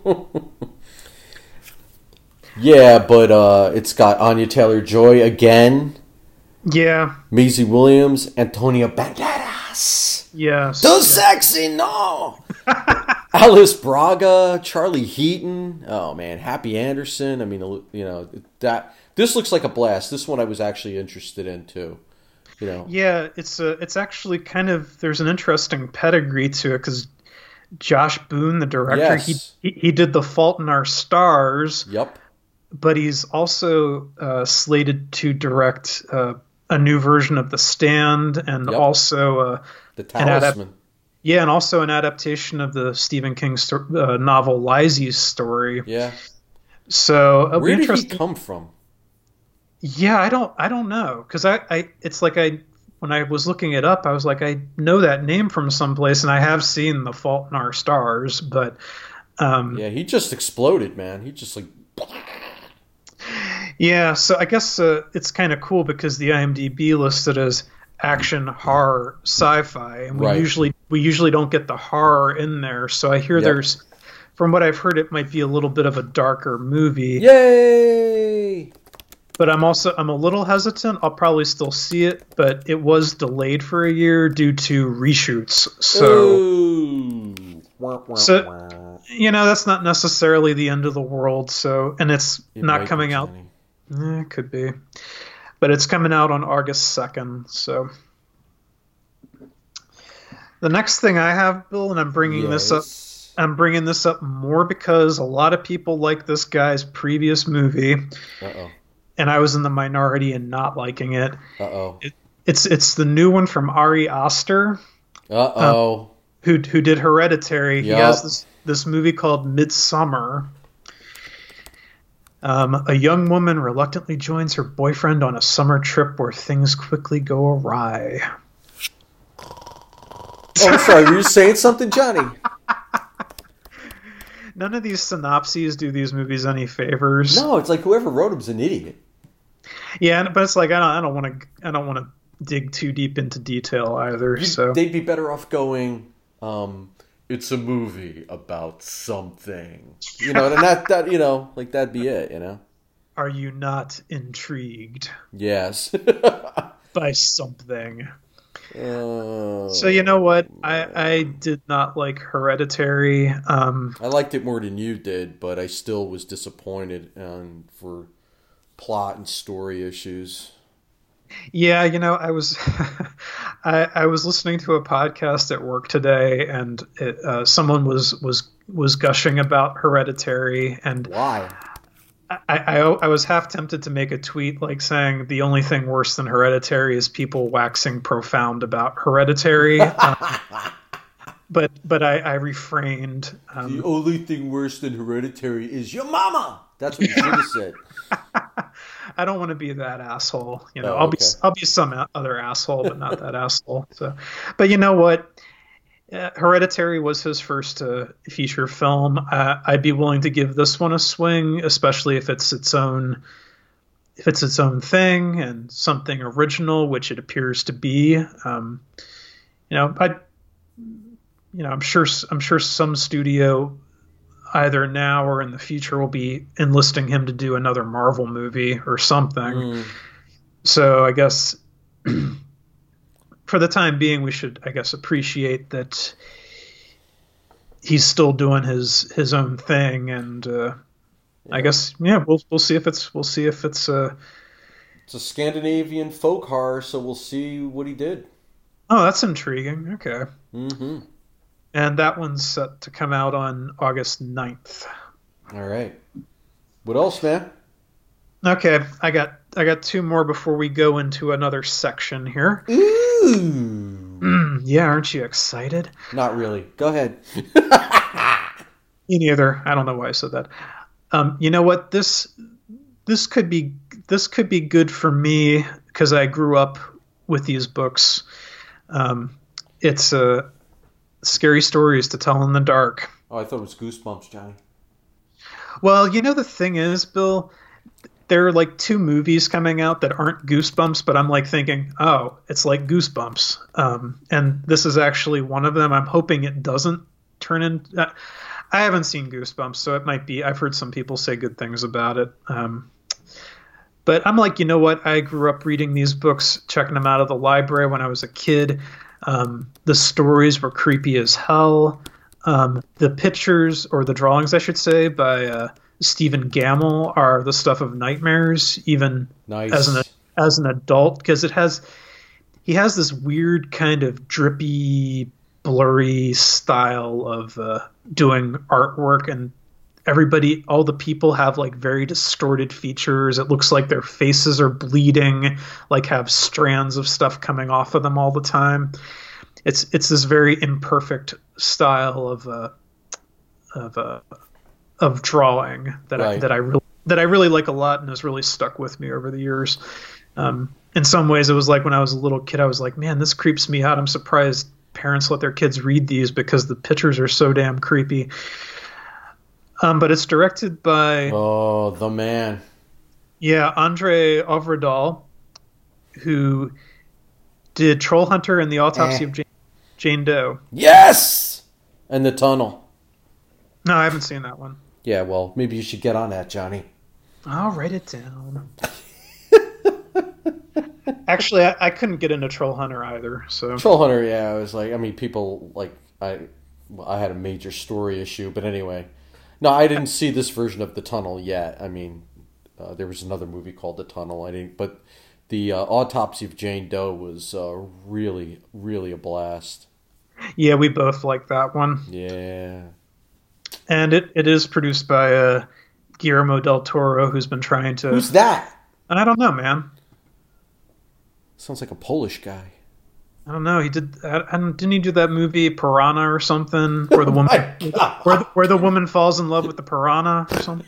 Yeah, but uh, it's got Anya Taylor-Joy again. Yeah. Maisie Williams, Antonio Banderas. Yes. Too yeah. sexy, no. Alice Braga, Charlie Heaton. Oh man, Happy Anderson. I mean, you know that. This looks like a blast. This one I was actually interested in too. You know. Yeah, it's a. It's actually kind of. There's an interesting pedigree to it because Josh Boone, the director, yes. he, he he did The Fault in Our Stars. Yep. But he's also uh, slated to direct uh, a new version of The Stand, and yep. also uh, The Talisman. Adap- yeah, and also an adaptation of the Stephen King sto- uh, novel Lisey's story. Yeah. So it'll where be did he come from? Yeah, I don't, I don't know, because I, I, it's like I, when I was looking it up, I was like, I know that name from someplace, and I have seen The Fault in Our Stars, but Um, yeah, he just exploded, man. He just like. Yeah, so I guess uh, it's kind of cool because the IMDb listed as action, horror, sci-fi, and we Right. usually we usually don't get the horror in there. So I hear Yep. there's, from what I've heard, it might be a little bit of a darker movie. Yay! But I'm also I'm a little hesitant. I'll probably still see it, but it was delayed for a year due to reshoots. So Ooh. Wah, wah, So- wah. you know that's not necessarily the end of the world. So and it's It not might be, coming out. Johnny. Eh, it could be, but it's coming out on August second. So the next thing I have, Bill, and I'm bringing this up. Yes. I'm bringing this up more because a lot of people like this guy's previous movie, Uh-oh. and I was in the minority in not liking it. Uh-oh. It's it's the new one from Ari Aster, Uh-oh. who who did Hereditary. He Yup. has this this movie called Midsummer. Um, a young woman reluctantly joins her boyfriend on a summer trip where things quickly go awry. Oh, I'm sorry. Were you saying something, Johnny? None of these synopses do these movies any favors. No, it's like whoever wrote him's an idiot. Yeah, but it's like I don't I don't want to I don't want to dig too deep into detail either. You- So They'd be better off going, um, it's a movie about something. You know, and that, that, you know, like that'd be it, you know? are you not intrigued Yes. by something? Uh, So you know what? I I did not like Hereditary. Um, I liked it more than you did, but I still was disappointed um, for plot and story issues. yeah, you know, I was I, I was listening to a podcast at work today, and it, uh, someone was was was gushing about Hereditary, and Why? I, I I was half tempted to make a tweet like saying the only thing worse than Hereditary is people waxing profound about Hereditary, uh, but but I, I refrained. The Um, only thing worse than Hereditary is your mama. That's what you should have said. I don't want to be that asshole. You know, Oh, I'll be okay. I'll be some a- other asshole, but not that asshole. So, but you know what? Uh, Hereditary was his first uh, feature film. Uh, I'd be willing to give this one a swing, especially if it's its own if it's its own thing and something original, which it appears to be. Um, you know, I you know, I'm sure I'm sure some studio either now or in the future will be enlisting him to do another Marvel movie or something. Mm. So I guess for the time being, we should, I guess, appreciate that he's still doing his his own thing, and uh, I guess yeah, we'll we'll see if it's we'll see if it's uh It's a Scandinavian folk horror, so we'll see what he did. oh, that's intriguing. Okay, Mm-hmm. and that one's set to come out on August ninth. All right. What else, man? Okay, I got I got two more before we go into another section here. Ooh. Mm, yeah, aren't you excited? Not really. Go ahead. Me neither. I don't know why I said that. Um, you know what? This this could be this could be good for me because I grew up with these books. Um, it's uh, scary stories to tell in the dark. Oh, I thought it was Goosebumps, Johnny. Well, you know the thing is, Bill, there are like two movies coming out that aren't Goosebumps, but I'm like thinking, oh, it's like Goosebumps. Um, and this is actually one of them. I'm hoping it doesn't turn in. Uh, I haven't seen Goosebumps, so it might be. I've heard some people say good things about it. Um, but I'm like, you know what? I grew up reading these books, checking them out of the library when I was a kid. Um, the stories were creepy as hell. Um, the pictures, or the drawings, I should say, by uh, Stephen Gamble are the stuff of nightmares, even Nice. as an as an adult, because it has he has this weird kind of drippy, blurry style of uh, doing artwork, and everybody, all the people have like very distorted features. It looks like their faces are bleeding, like have strands of stuff coming off of them all the time. It's it's this very imperfect style of uh, of uh, of drawing that I, Right. that I really that I really like a lot and has really stuck with me over the years. Um, in some ways, it was like when I was a little kid, I was like, man, this creeps me out. I'm surprised parents let their kids read these because the pictures are so damn creepy. Um, but it's directed by Oh, the man. yeah Andre Ovredal, who did Troll Hunter and the Autopsy Eh. of Jane, Jane Doe. Yes! And the tunnel. No, I haven't seen that one. Yeah, well, maybe you should get on that, Johnny. I'll write it down. Actually, I, I couldn't get into Troll Hunter either. So Troll Hunter, yeah, I was like, I mean, people like I, well, I had a major story issue, but anyway, no, I didn't see this version of the tunnel yet. I mean, uh, there was another movie called The Tunnel. I didn't, but the uh, Autopsy of Jane Doe was uh, really, really a blast. yeah, we both like that one. Yeah, And it, it is produced by uh, Guillermo del Toro, who's been trying to. who's that? I don't know, man. Sounds like a Polish guy. I don't know. He did. I, I don't- didn't he do that movie Piranha or something, where the woman, My God. where the, where the woman falls in love with the piranha or something?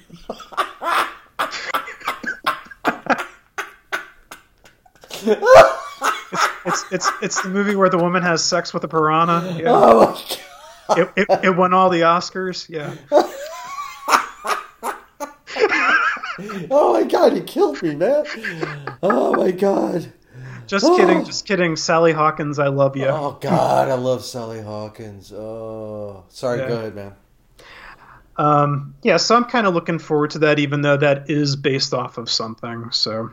It's it's it's the movie where the woman has sex with a piranha. Yeah. Oh my God. It, it, it won all the Oscars. Yeah. Oh my God, you killed me, man. Oh my God. Just Oh. kidding. Just kidding. Sally Hawkins, I love you. Oh God, I love Sally Hawkins. Oh, sorry, Yeah. go ahead, man. Um, yeah, so I'm kind of looking forward to that, even though that is based off of something. So,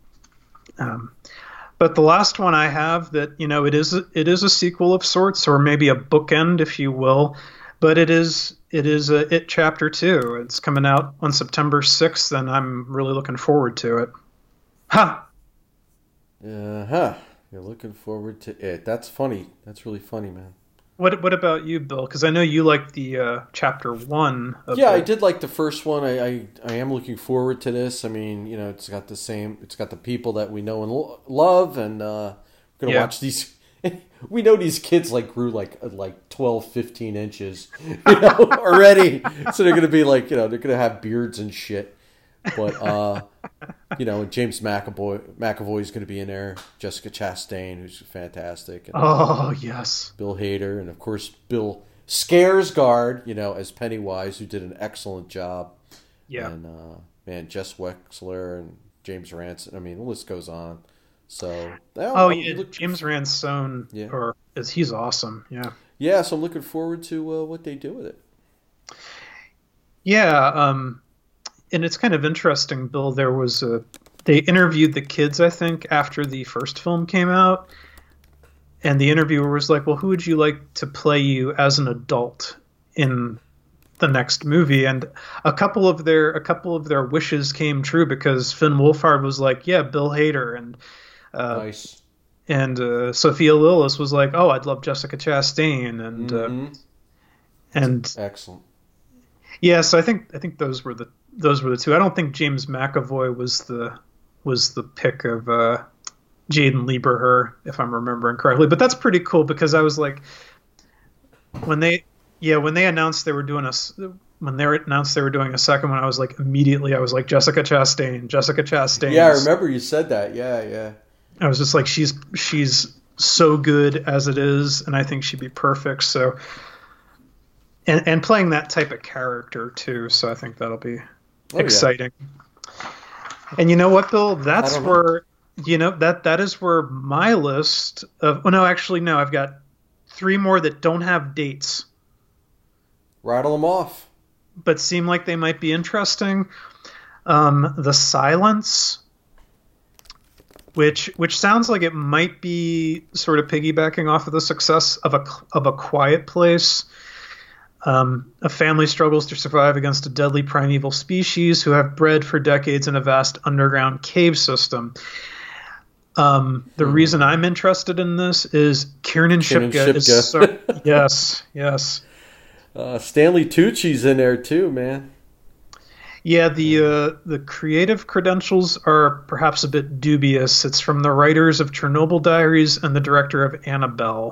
um, but the last one I have that you know it is it is a sequel of sorts, or maybe a bookend, if you will. But it is it is a It Chapter Two. It's coming out on September sixth, and I'm really looking forward to it. Ha! Uh huh. You're looking forward to it. That's funny. That's really funny, man. What what about you, Bill? Because I know you like the uh, Chapter One. Of Yeah, I it. did like the first one. I, I I am looking forward to this. I mean, you know, it's got the same. It's got the people that we know and lo- love, and uh, we're gonna Yeah. watch these. We know these kids like grew like uh, like twelve, fifteen inches, you know, already. So they're gonna be like, you know, they're gonna have beards and shit. But uh, you know, James McAvoy McAvoy's gonna be in there. Jessica Chastain, who's fantastic. And, Oh yes. Bill Hader, and of course Bill Skarsgård, you know, as Pennywise, who did an excellent job. Yeah. And uh, man, Jess Wexler and James Ranson. I mean, the list goes on. So well, Oh I'm yeah, look- James Ransone, Yeah. or is he's awesome? Yeah. yeah. So I'm looking forward to uh, what they do with it. Yeah, um, and it's kind of interesting, Bill. There was a they interviewed the kids, I think, after the first film came out, and the interviewer was like, "Well, who would you like to play you as an adult in the next movie?" And a couple of their a couple of their wishes came true because Finn Wolfhard was like, "Yeah, Bill Hader," and uh, Nice. and uh, Sophia Lillis was like, "Oh, I'd love Jessica Chastain," and uh, Mhm. and Excellent. yeah, so I think I think those were the those were the two. I don't think James McAvoy was the was the pick of uh, Jaden Lieberher, if I'm remembering correctly. But that's pretty cool because I was like, when they yeah when they announced they were doing a s- when they announced they were doing a second one, I was like immediately I was like Jessica Chastain, Jessica Chastain. Yeah, I remember you said that. Yeah, yeah. I was just like she's she's so good as it is, and I think she'd be perfect. So. And, and playing that type of character too, so I think that'll be Oh, exciting. And you know what, Bill? That's I don't know. where you know that that is where my list of. Oh no, actually no. I've got three more that don't have dates, Rattle them off. but seem like they might be interesting. Um, The Silence, which which sounds like it might be sort of piggybacking off of the success of a of a Quiet Place. Um, a family struggles to survive against a deadly primeval species who have bred for decades in a vast underground cave system. Um, the Hmm. reason I'm interested in this is Kiernan Kiernan Shipka is Shipka. so yes, yes, Uh, Stanley Tucci's in there too, man. yeah. The uh, the creative credentials are perhaps a bit dubious. It's from the writers of Chernobyl Diaries and the director of Annabelle.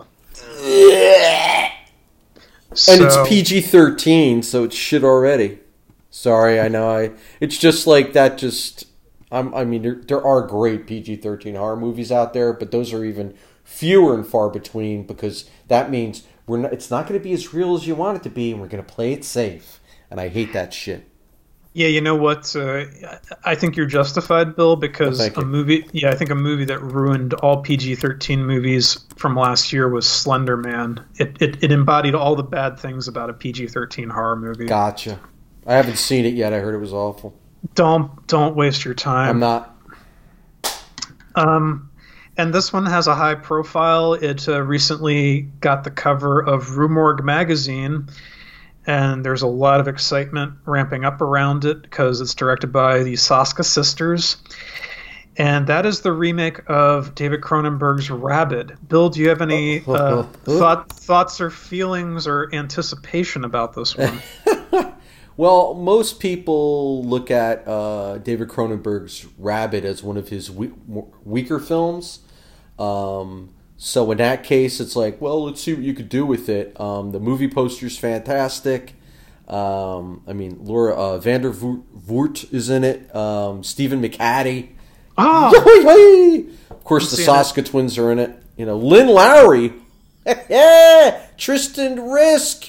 And it's So- P G thirteen, so it's shit already. Sorry, I know. I. It's just like that. Just, I'm, I mean, there, there are great P G thirteen horror movies out there, but those are even fewer and far between because that means we're not. It's not going to be as real as you want it to be, and we're going to play it safe. and I hate that shit. Yeah, you know what? Uh, I think you're justified, Bill, because thank a you. movie. Yeah, I think a movie that ruined all P G thirteen movies from last year was Slender Man. It, it it embodied all the bad things about a P G thirteen horror movie. Gotcha. I haven't seen it yet. I heard it was awful. Don't don't waste your time. I'm not. Um, and this one has a high profile. It uh, recently got the cover of Rue Morgue magazine, and there's a lot of excitement ramping up around it because it's directed by the Soska sisters. And that is the remake of David Cronenberg's Rabid. Bill, do you have any uh, thought, thoughts or feelings or anticipation about this one? Well, most people look at uh, David Cronenberg's Rabid as one of his we- weaker films. Um, so in that case, it's like, well, let's see what you could do with it. Um, the movie poster's fantastic. Um, I mean, Laura uh, Vandervoort is in it. Um, Stephen McHattie. Oh! Of course, the Soska it. twins are in it. You know, Lynn Lowry. Yeah, Tristan Risk.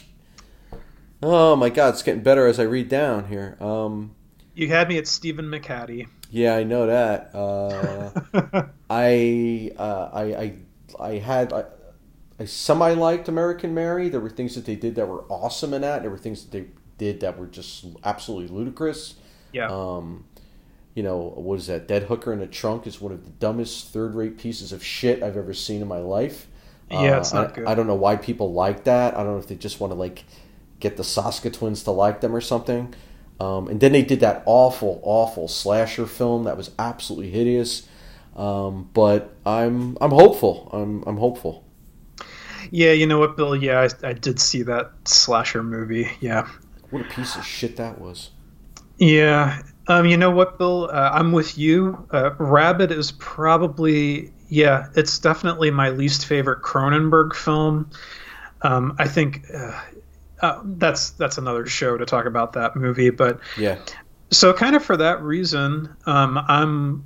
Oh my God, it's getting better as I read down here. Um, you had me at Stephen McHattie. Yeah, I know that. Uh, I, uh, I, I, I had, I, I semi liked American Mary. There were things that they did that were awesome in that. There were things that they did that were just absolutely ludicrous. Yeah. Um, you know, what is that? Dead Hooker in a Trunk is one of the dumbest third-rate pieces of shit I've ever seen in my life. Yeah, uh, it's not I, good. I don't know why people like that. I don't know if they just want to like get the Soska twins to like them or something. Um, and then they did that awful, awful slasher film that was absolutely hideous. Um, but I'm I'm hopeful. I'm I'm hopeful. Yeah, you know what, Bill? Yeah, I, I did see that slasher movie. Yeah. What a piece of shit that was. Yeah. Um, you know what, Bill? Uh, I'm with you. Uh, Rabid is probably, yeah, it's definitely my least favorite Cronenberg film. Um, I think uh, uh, that's that's another show to talk about that movie. But yeah. So kind of for that reason, um, I'm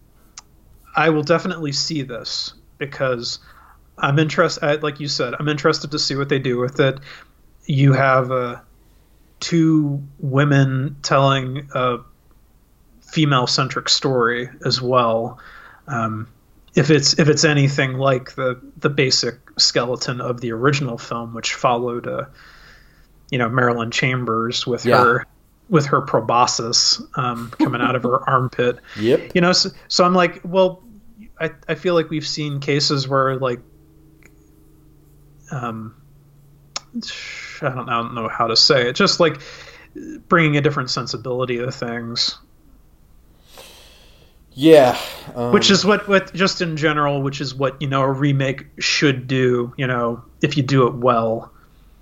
I will definitely see this because I'm interested. Like you said, I'm interested to see what they do with it. You have uh, two women telling a female-centric story as well. Um, if it's if it's anything like the the basic skeleton of the original film, which followed, uh, you know, Marilyn Chambers with yeah. her with her proboscis um, coming out of her armpit. Yep. You know, so, so I'm like, well, I I feel like we've seen cases where like, um, I don't, I don't know how to say it, just like bringing a different sensibility to things. Yeah, um, which is what, what just in general, which is what, you know, a remake should do, you know, if you do it well.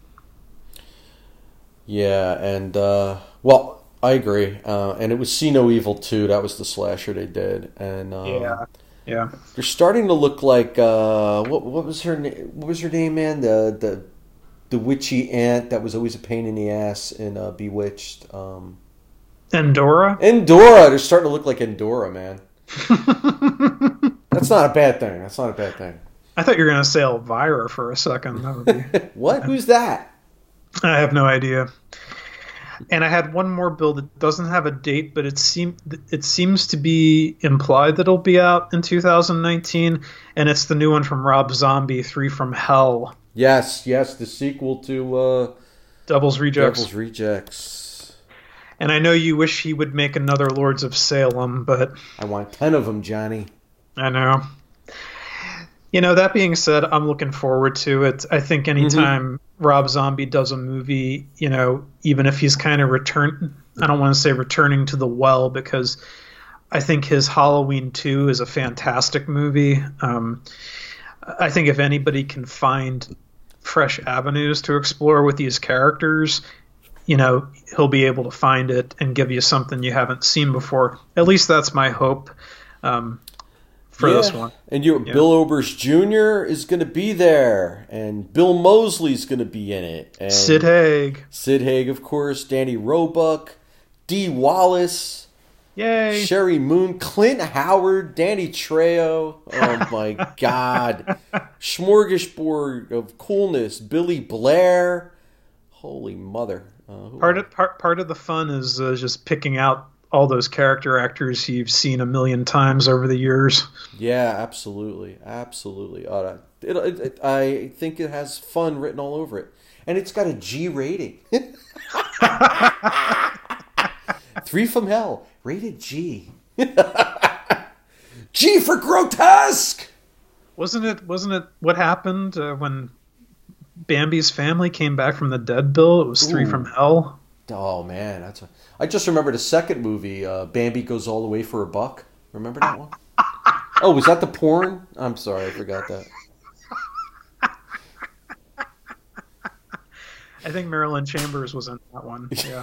Yeah, and uh, well, I agree. Uh, and it was See No Evil too. That was the slasher they did, and um, yeah, yeah, they're starting to look like uh, what what was her na- what was her name, man? The the the witchy aunt that was always a pain in the ass in uh, Bewitched. Um, Endora? Endora. They're starting to look like Endora, man. That's not a bad thing. That's not a bad thing. I thought you were going to say Elvira for a second. That would be... What? Who's that? I have no idea. And I had one more bill that doesn't have a date, but it seem it seems to be implied that it'll be out in two thousand nineteen, and it's the new one from Rob Zombie, Three from Hell. Yes, yes, the sequel to uh, Devil's Rejects. Devil's Rejects. And I know you wish he would make another Lords of Salem, but... I want ten of them, Johnny. I know. You know, that being said, I'm looking forward to it. I think anytime mm-hmm. Rob Zombie does a movie, you know, even if he's kind of return, I don't want to say returning to the well, because I think his Halloween two is a fantastic movie. Um, I think if anybody can find fresh avenues to explore with these characters, you know, he'll be able to find it and give you something you haven't seen before. At least that's my hope um, for yeah. this one. And you, yeah. Bill Oberst Junior is going to be there, and Bill Moseley's going to be in it. And Sid Haig. Sid Haig, of course. Danny Roebuck. Dee Wallace. Yay. Sherry Moon. Clint Howard. Danny Trejo. Oh, my God. Smorgasbord of coolness. Billy Blair. Holy mother. Uh, part of part part of the fun is uh, just picking out all those character actors you've seen a million times over the years. Yeah, absolutely, absolutely. Uh, it, it, it, I think it has fun written all over it, and it's got a G rating. Three from Hell, rated G. G for grotesque. Wasn't it? Wasn't it? What happened uh, when Bambi's family came back from the dead? Bill, it was Three Ooh. from Hell. Oh man, that's. A, I just remembered a second movie. Uh, Bambi Goes All the Way for a Buck. Remember that one? Oh, was that the porn? I'm sorry, I forgot that. I think Marilyn Chambers was in that one. Yeah.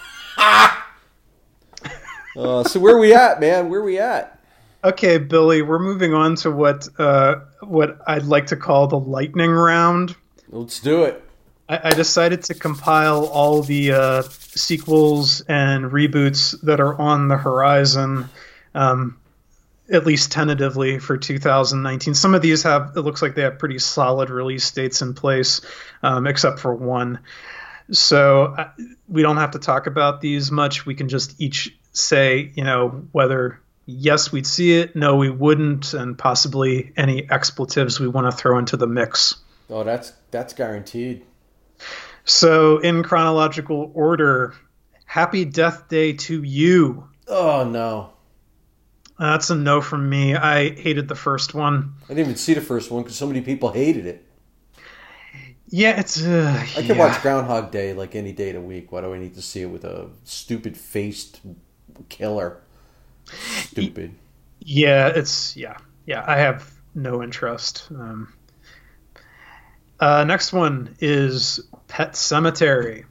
uh, so where are we at, man? Where are we at? Okay, Billy, we're moving on to what uh, what I'd like to call the lightning round. Let's do it. I, I decided to compile all the uh, sequels and reboots that are on the horizon, um, at least tentatively for two thousand nineteen. Some of these have, it looks like they have pretty solid release dates in place, um, except for one. So uh, we don't have to talk about these much. We can just each say, you know, whether yes, we'd see it, no, we wouldn't, and possibly any expletives we want to throw into the mix. Oh, that's that's guaranteed. So, in chronological order, Happy Death Day to You. Oh, no. That's a no from me. I hated the first one. I didn't even see the first one because so many people hated it. Yeah, it's... Uh, I can yeah. watch Groundhog Day like any day of the week. Why do I need to see it with a stupid-faced killer? Stupid. Yeah, it's... Yeah. Yeah, I have no interest. Um, uh, next one is Pet Sematary.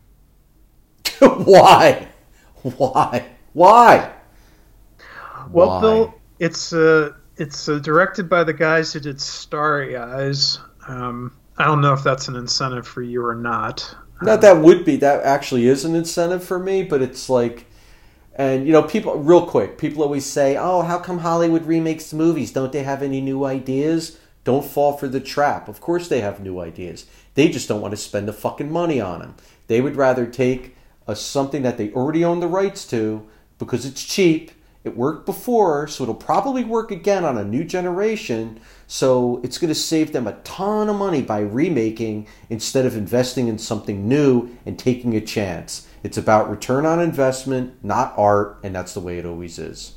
Why? Why? Why? Well, Why? Bill, it's uh, it's uh, directed by the guys who did Starry Eyes. Um, I don't know if that's an incentive for you or not. No, that would be. That actually is an incentive for me, but it's like... And, you know, people... Real quick, people always say, oh, how come Hollywood remakes movies? Don't they have any new ideas? Don't fall for the trap. Of course they have new ideas. They just don't want to spend the fucking money on them. They would rather take a, something that they already own the rights to because it's cheap. It worked before, so it'll probably work again on a new generation. So it's going to save them a ton of money by remaking instead of investing in something new and taking a chance. It's about return on investment, not art, and that's the way it always is.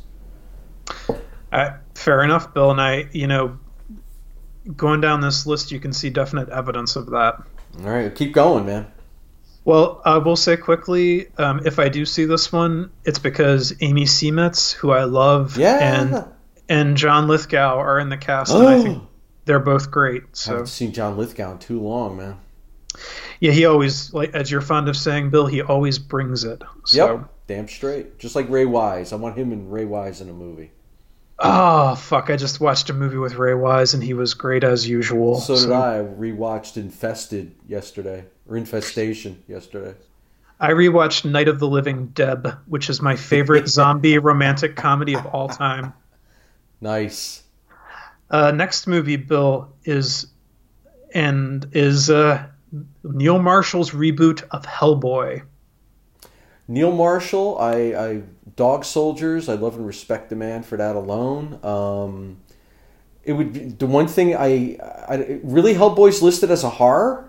Uh, fair enough, Bill. And I, you know, going down this list, you can see definite evidence of that. All right, keep going, man. Well, I will say quickly, um, if I do see this one, it's because Amy Seimetz, who I love, Yeah. and and John Lithgow are in the cast, Oh. and I think they're both great. I So haven't seen John Lithgow in too long, man. yeah, he always, like as you're fond of saying, Bill, he always brings it. So, Yep, damn straight. Just like Ray Wise. I want him and Ray Wise in a movie. Oh fuck! I just watched a movie with Ray Wise, and he was great as usual. So did I. I rewatched Infested yesterday, or Infestation yesterday. I rewatched Night of the Living Deb, which is my favorite zombie romantic comedy of all time. Nice. Uh, next movie, Bill, is and is uh, Neil Marshall's reboot of Hellboy. Neil Marshall, I, I Dog Soldiers. I love and respect the man for that alone. Um, it would be the one thing I, I really Hellboy's listed as a horror.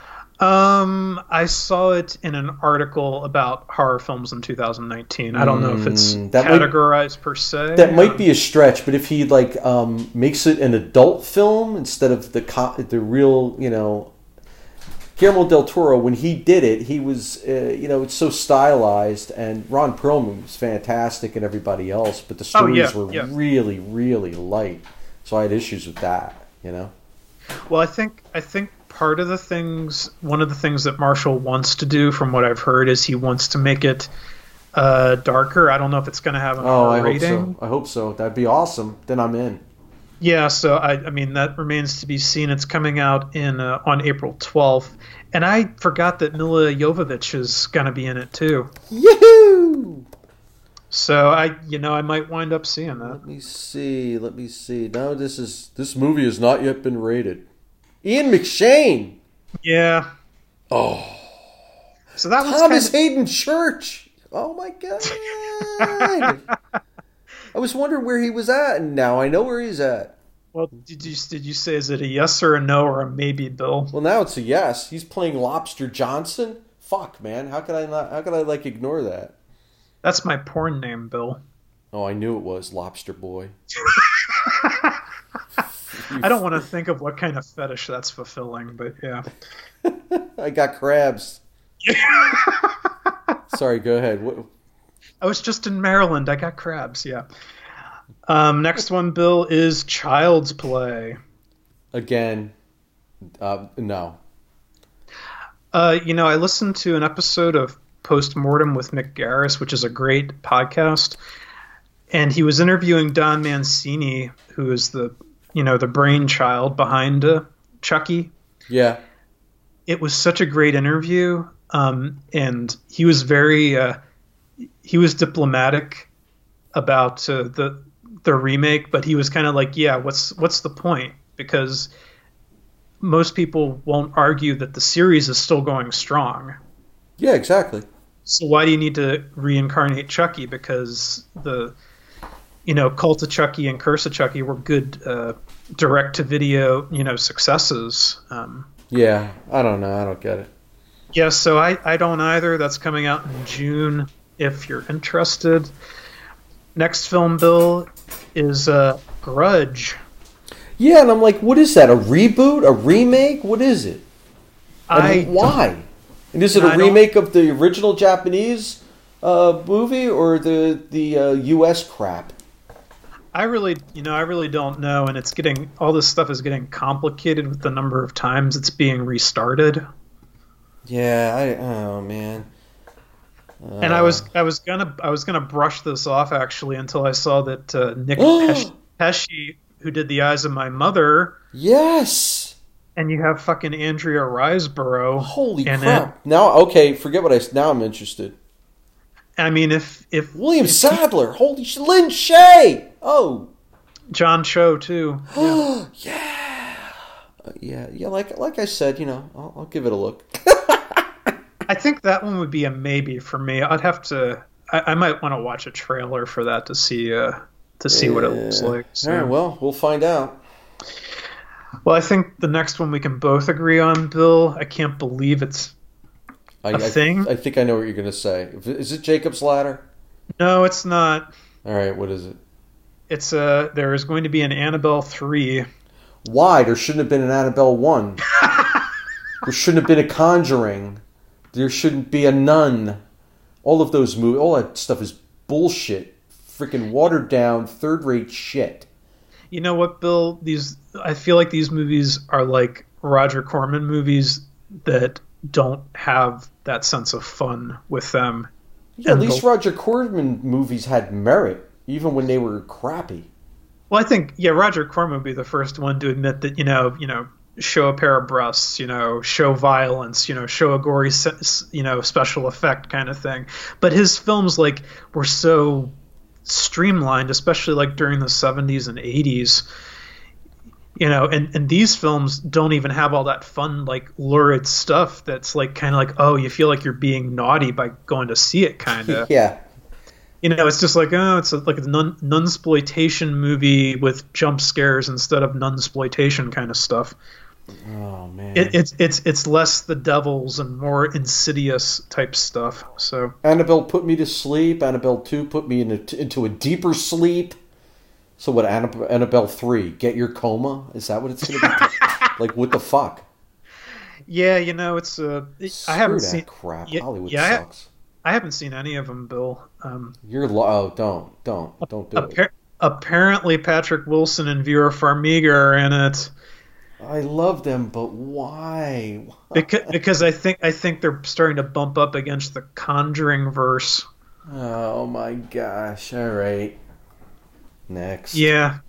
Um, I saw it in an article about horror films in two thousand nineteen. I don't know if it's Mm, that might- categorized per se. That might be a stretch, but if he like um, makes it an adult film instead of the co- the real, you know, Guillermo del Toro, when he did it, he was, uh, you know, it's so stylized, and Ron Perlman was fantastic, and everybody else, but the Oh, stories yeah, were yeah. really, really light. So I had issues with that, you know. Well, I think I think part of the things, one of the things that Marshall wants to do, from what I've heard, is he wants to make it uh, darker. I don't know if it's going to have an Oh, R I hope rating. so. I hope so. That'd be awesome. Then I'm in. Yeah, so I, I mean that remains to be seen. It's coming out in uh, on April twelfth, and I forgot that Mila Jovovich is going to be in it too. Yahoo! So I, you know, I might wind up seeing that. Let me see. Let me see. No, this is this movie has not yet been rated. Ian McShane. Yeah, Oh, So that was Thomas kind of... Hayden Church. Oh my god! I was wondering where he was at, and now I know where he's at. Well, did you did you say is it a yes or a no or a maybe, Bill? Well, now it's a yes. He's playing Lobster Johnson. Fuck, man. How could I not? How could I like ignore that? That's my porn name, Bill. Oh, I knew it was Lobster Boy. I don't want to think of what kind of fetish that's fulfilling, but yeah. I got crabs. Sorry, go ahead. What? I was just in Maryland. I got crabs, yeah. Um, next one, Bill, is Child's Play. Again, uh, no. Uh, you know, I listened to an episode of Postmortem with Mick Garris, which is a great podcast, and he was interviewing Don Mancini, who is the, you know, the brainchild behind uh, Chucky. Yeah. It was such a great interview, um, and he was very, uh, he was diplomatic about uh, the the remake, but he was kind of like, yeah, what's what's the point? Because most people won't argue that the series is still going strong. Yeah, exactly. So why do you need to reincarnate Chucky? Because the, you know, Cult of Chucky and Curse of Chucky were good uh, direct-to-video, you know, successes. Um, yeah, I don't know. I don't get it. Yeah, so I, I don't either. That's coming out in June if you're interested. Next film, Bill, is uh, Grudge. Yeah, and I'm like, what is that? A reboot? A remake? What is it? And I why? And is it a I remake of the original Japanese uh, movie or the the uh, U S crap? I really, you know, I really don't know, and it's getting all this stuff is getting complicated with the number of times it's being restarted. Yeah, I oh man. Uh, And I was I was gonna I was gonna brush this off actually until I saw that uh, Nick Pesci, Pesci, who did The Eyes of My Mother, yes, and you have fucking Andrea Riseborough. Holy crap! It. Now, okay, forget what I. Now I'm interested. I mean, if if William if Sadler, he, holy shit, Lin Shaye. Oh, John Cho too. Yeah, yeah, uh, yeah, yeah. Like like I said, you know, I'll, I'll give it a look. I think that one would be a maybe for me. I'd have to. I, I might want to watch a trailer for that to see uh, to see yeah. what it looks like. So. All right, well, we'll find out. Well, I think the next one we can both agree on, Bill. I can't believe it's I, a I, thing. I think I know what you're going to say. Is it Jacob's Ladder? No, it's not. All right, what is it? It's uh there is going to be an Annabelle three. Why? There shouldn't have been an Annabelle one. There shouldn't have been a Conjuring. There shouldn't be a Nun. All of those movies, all that stuff is bullshit. Freaking watered down, third rate shit. You know what, Bill? These I feel like these movies are like Roger Corman movies that don't have that sense of fun with them. Yeah, at least the, Roger Corman movies had merit, even when they were crappy. Well, I think yeah, Roger Corman would be the first one to admit that you know, you know, show a pair of breasts, you know, show violence, you know, show a gory, you know, special effect kind of thing. But his films like were so streamlined, especially like during the seventies and eighties, you know, and, and these films don't even have all that fun, like lurid stuff that's like kind of like, oh, you feel like you're being naughty by going to see it kind of. Yeah. You know, it's just like, oh, it's like a nun, nunsploitation movie with jump scares instead of nunsploitation kind of stuff. Oh man, it, it's it's it's less the devils and more insidious type stuff. So Annabelle put me to sleep. Annabelle two put me in a, into a deeper sleep. So what? Annabelle, Annabelle three, get your coma? Is that what it's gonna be? Like what the fuck? Yeah, you know, it's uh, Screw I haven't that seen crap. Yeah, Hollywood yeah, sucks. I, I haven't seen any of them, Bill. Um, You're lo- oh, don't don't don't do appar- it. Apparently, Patrick Wilson and Vera Farmiga are in it. I love them, but why? why? Because, because I think I think they're starting to bump up against the Conjuring verse. Oh my gosh! All right, next. Yeah.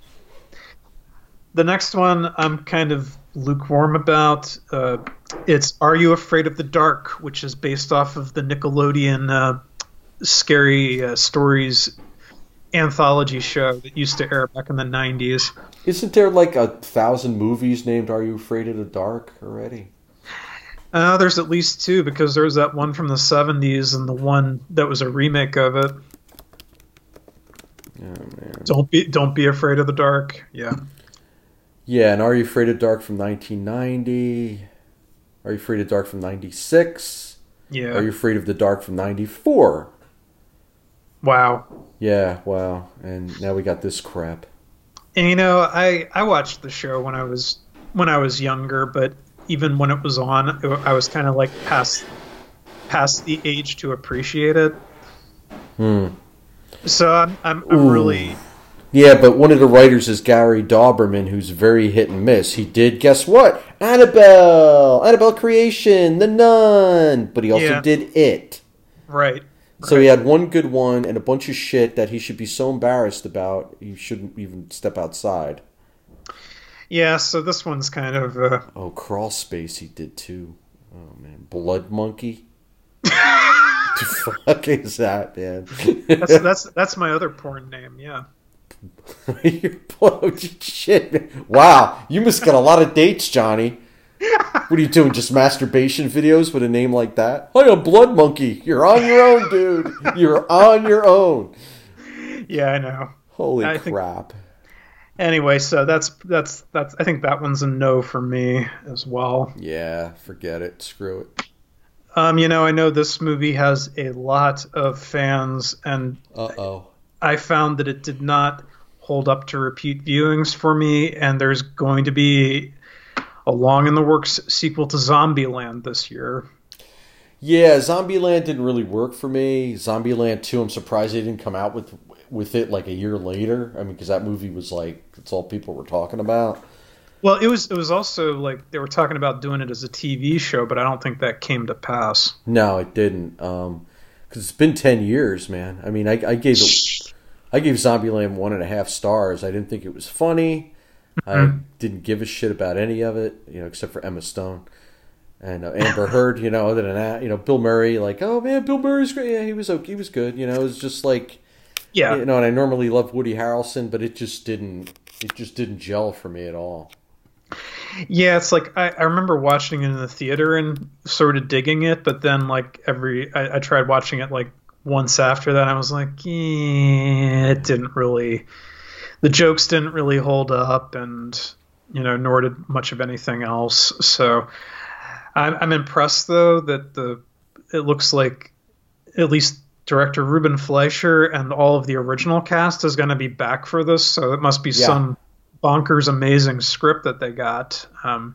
The next one I'm kind of lukewarm about. Uh, it's Are You Afraid of the Dark, which is based off of the Nickelodeon uh, Scary uh, Stories anthology show that used to air back in the nineties. Isn't there like a thousand movies named Are You Afraid of the Dark already? Uh, there's at least two because there's that one from the seventies and the one that was a remake of it. Oh man. Don't be don't be afraid of the dark. Yeah. Yeah, and Are You Afraid of Dark from nineteen ninety? Are You Afraid of Dark from ninety-six? Yeah. Are You Afraid of the Dark from ninety-four? Wow. Yeah, wow. And now we got this crap. And you know, I I watched the show when I was when I was younger, but even when it was on, I was kind of like past past the age to appreciate it. Hmm. So I'm I'm, I'm Ooh. really Yeah, but one of the writers is Gary Dauberman, who's very hit and miss. He did, guess what? Annabelle! Annabelle Creation, The Nun! But he also Yeah. did It. right. So right. he had one good one and a bunch of shit that he should be so embarrassed about, he shouldn't even step outside. Yeah, so this one's kind of uh, Oh, Crawl Space he did too. Oh, man. Blood Monkey? What the fuck is that, man? that's that's that's my other porn name. Yeah. You're blow- shit, man. Wow, you must get a lot of dates, Johnny. What are you doing? Just masturbation videos with a name like that? Hi, I'm Blood Monkey. You're on your own, dude. You're on your own. Yeah, I know. Holy I think- crap. Anyway, so that's that's that's I think that one's a no for me as well. Yeah, forget it. Screw it. Um, you know, I know this movie has a lot of fans, and Uh-oh. I found that it did not hold up to repeat viewings for me, and there's going to be a long in the works sequel to Zombieland this year. Yeah, Zombieland didn't really work for me. Zombieland two, I'm surprised they didn't come out with with it like a year later. I mean, because that movie was like, that's all people were talking about. Well, it was it was also like they were talking about doing it as a T V show, but I don't think that came to pass. No, it didn't. Um, because it's been ten years, man. I mean, I, I gave it, I gave Zombieland one and a half stars. I didn't think it was funny. I didn't give a shit about any of it, you know, except for Emma Stone and uh, Amber Heard. You know, other than that, you know, Bill Murray. Like, oh man, Bill Murray's great. Yeah, he was okay. He was good. You know, it was just like, Yeah. you know. And I normally love Woody Harrelson, but it just didn't. It just didn't gel for me at all. Yeah, it's like I, I remember watching it in the theater and sort of digging it, but then like every I, I tried watching it like once after that, I was like, yeah, it didn't really. The jokes didn't really hold up, and you know, nor did much of anything else. So I'm, I'm impressed though that the it looks like at least director Ruben Fleischer and all of the original cast is going to be back for this. So it must be Yeah. some bonkers amazing script that they got. Um,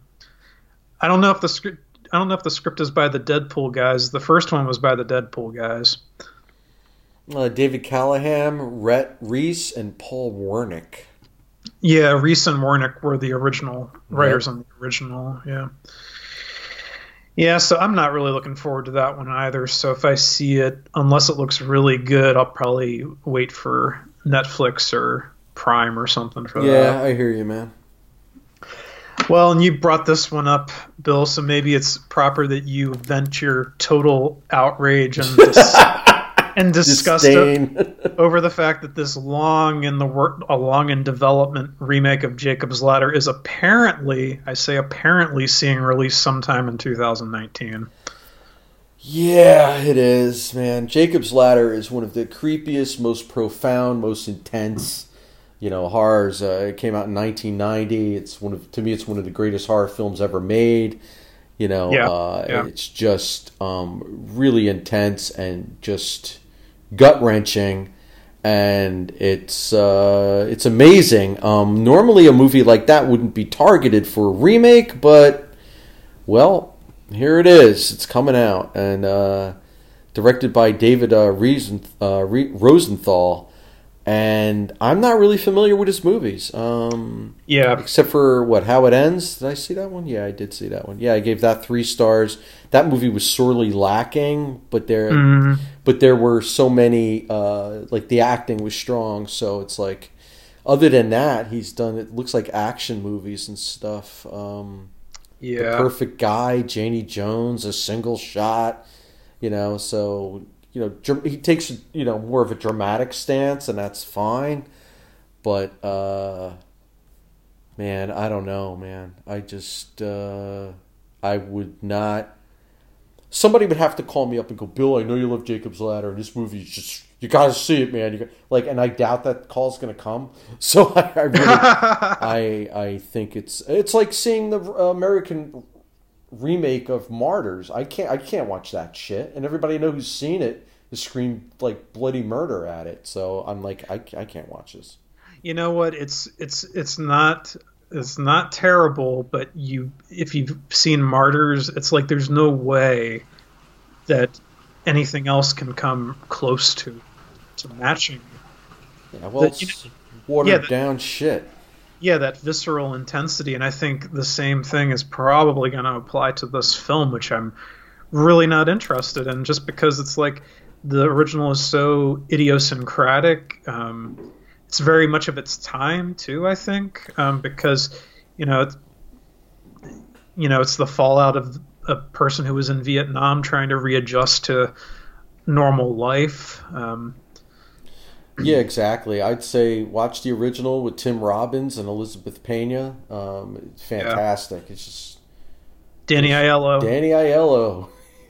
I don't know if the script. I don't know if the script is by the Deadpool guys. The first one was by the Deadpool guys. Uh, David Callahan, Rhett Reese, and Paul Wernick. Yeah, Reese and Warnick were the original writers on the original. Yeah. Yeah, so I'm not really looking forward to that one either. So if I see it, unless it looks really good, I'll probably wait for Netflix or Prime or something for Yeah, that. I hear you, man. Well, and you brought this one up, Bill, so maybe it's proper that you vent your total outrage and dis- and disgust Disdain. over the fact that this long in the work, a long in development remake of Jacob's Ladder is apparently, I say apparently, seeing release sometime in two thousand nineteen. Yeah, it is, man. Jacob's Ladder is one of the creepiest, most profound, most intense, you know, horrors. Uh, it came out in nineteen ninety. It's one of, to me, it's one of the greatest horror films ever made. You know, Yeah, uh, yeah. it's just um, really intense and just gut wrenching, and it's uh, it's amazing. Um, normally, a movie like that wouldn't be targeted for a remake, but well, here it is. It's coming out, and uh, directed by David uh, Riesen, uh, Re- Rosenthal. And I'm not really familiar with his movies, um, Yeah, except for what How It Ends. Did I see that one? Yeah, I did see that one. Yeah, I gave that three stars. That movie was sorely lacking, but there, Mhm. but there were so many. Uh, like the acting was strong, so it's like. Other than that, he's done. It looks like action movies and stuff. Um, yeah. The Perfect Guy, Janie Jones, A Single Shot. You know, so. You know, dr- he takes, you know, more of a dramatic stance, and that's fine. But, uh, man, I don't know, man. I just, uh, I would not somebody would have to call me up and go, Bill, I know you love Jacob's Ladder, and this movie is just, you got to see it, man. You got, like, and I doubt that call's going to come. So I, I really, I, I think it's, it's like seeing the American remake of Martyrs. I can't, I can't watch that shit, and everybody I know who's seen it has screamed like bloody murder at it. So I'm like, I, I can't watch this. You know what? It's, it's, it's not. It's not terrible, but you, if you've seen Martyrs, it's like there's no way that anything else can come close to to matching. Yeah, well, the, it's watered yeah, that, down shit. Yeah, that visceral intensity, and I think the same thing is probably going to apply to this film, which I'm really not interested in, just because it's like the original is so idiosyncratic. Um, It's very much of its time too, I think, um, because you know, it's, you know, it's the fallout of a person who was in Vietnam trying to readjust to normal life. Um, yeah, exactly. I'd say watch the original with Tim Robbins and Elizabeth Pena. Um, it's fantastic. Yeah. It's just Danny Aiello. Danny Aiello.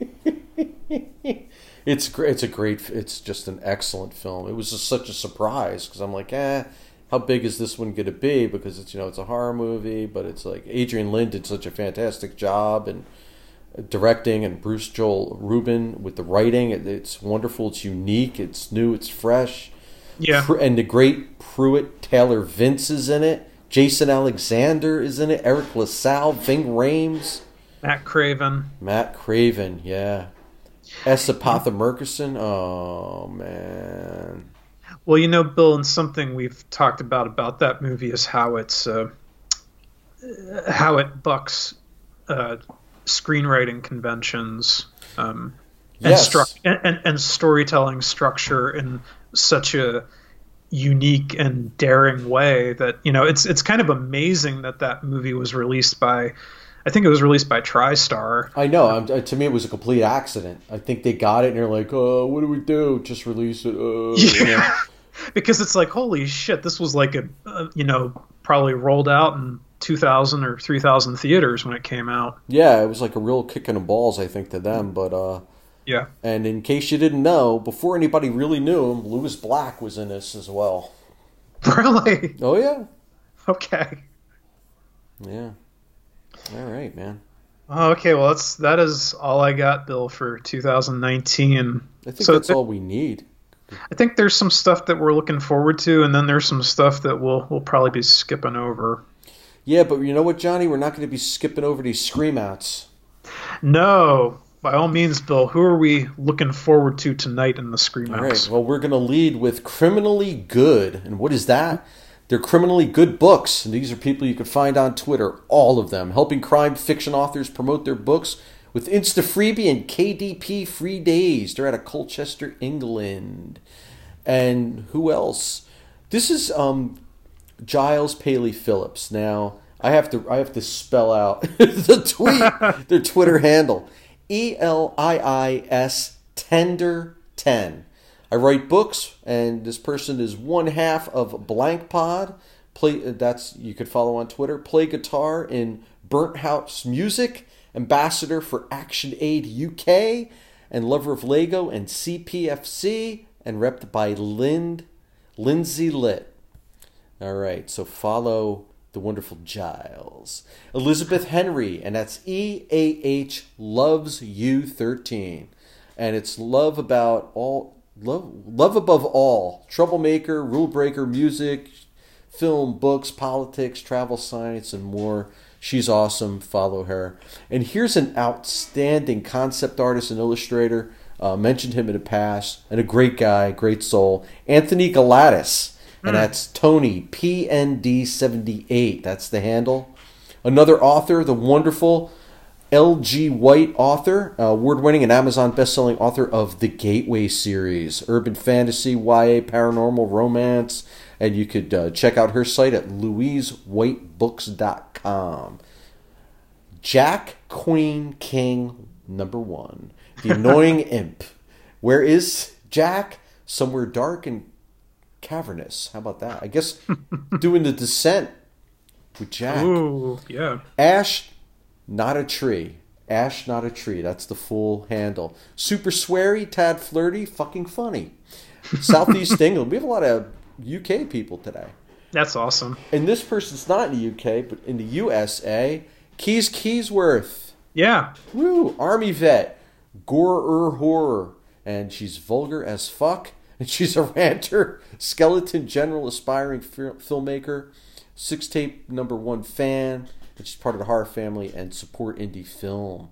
It's great. It's a great. It's just an excellent film. It was just such a surprise because I'm like, eh, how big is this one going to be? Because it's, you know, it's a horror movie, but it's like Adrian Lyne did such a fantastic job and directing, and Bruce Joel Rubin with the writing. It, it's wonderful. It's unique. It's new. It's fresh. Yeah. And the great Pruitt Taylor Vince is in it. Jason Alexander is in it. Eric LaSalle, Ving Rhames, Matt Craven. Matt Craven, yeah. Asa Pother-Murkison, oh man. Well, you know, Bill, and something we've talked about about that movie is how it's uh, how it bucks uh, screenwriting conventions um, and, yes. stru- and, and, and storytelling structure in such a unique and daring way that, you know, it's it's kind of amazing that that movie was released by. I think it was released by TriStar. I know. Um, to me, it was a complete accident. I think they got it, and they're like, "Oh, what do we do? Just release it." Uh, yeah, you know? Because it's like, holy shit, this was like a, a, you know, probably rolled out in two thousand or three thousand theaters when it came out. Yeah, it was like a real kick in the balls, I think, to them. But uh, yeah. And in case you didn't know, before anybody really knew him, Lewis Black was in this as well. Really? Oh yeah. Okay. Yeah. All right, man. Oh, okay, well, that's that is all I got, Bill, for two thousand nineteen. I think so that's th- all we need. I think there's some stuff that we're looking forward to, and then there's some stuff that we'll we'll probably be skipping over. Yeah, but you know what, Johnny? We're not going to be skipping over these scream outs. No, by all means, Bill. Who are we looking forward to tonight in the scream outs? All right. Well, we're going to lead with Criminally Good, and what is that? They're criminally good books, and these are people you can find on Twitter, all of them, helping crime fiction authors promote their books with Insta Freebie and K D P free days. They're out of Colchester, England. And who else? This is um, Giles Paley Phillips. Now, I have to I have to spell out the tweet, their Twitter handle. E L I I S Tender ten. I write books, and this person is one half of Blank Pod. Play that's you could follow on Twitter. Play guitar in Burnt House Music, ambassador for Action Aid U K, and lover of Lego and C P F C, and repped by Lind Lindsay Litt. All right, so follow the wonderful Giles. Elizabeth Henry, and that's E A H loves you thirteen, and it's love about all. Love, love above all. Troublemaker, rule breaker, music, film, books, politics, travel, science, and more. She's awesome. Follow her. And here's an outstanding concept artist and illustrator. Uh, mentioned him in the past. And a great guy, great soul. Anthony Galatis. Mm. And that's Tony, P N D seventy-eight. That's the handle. Another author, the wonderful L G White, author, uh, award-winning and Amazon best-selling author of the Gateway series, urban fantasy, Y A, paranormal, romance, and you could uh, check out her site at louise white books dot com. Jack Queen King number one, the annoying imp. Where is Jack? Somewhere dark and cavernous. How about that? I guess doing the descent with Jack. Ooh, yeah. Ash. Not a tree. Ash Not a Tree. That's the full handle. Super sweary, tad flirty, fucking funny. Southeast England. We have a lot of U K people today. That's awesome. And this person's not in the U K, but in the U S A. Keys Keysworth. Yeah. Woo. Army vet. Gore-er horror. And she's vulgar as fuck. And she's a ranter, skeleton general, aspiring f- filmmaker, six tape number one fan. And she's part of the horror family and support indie film.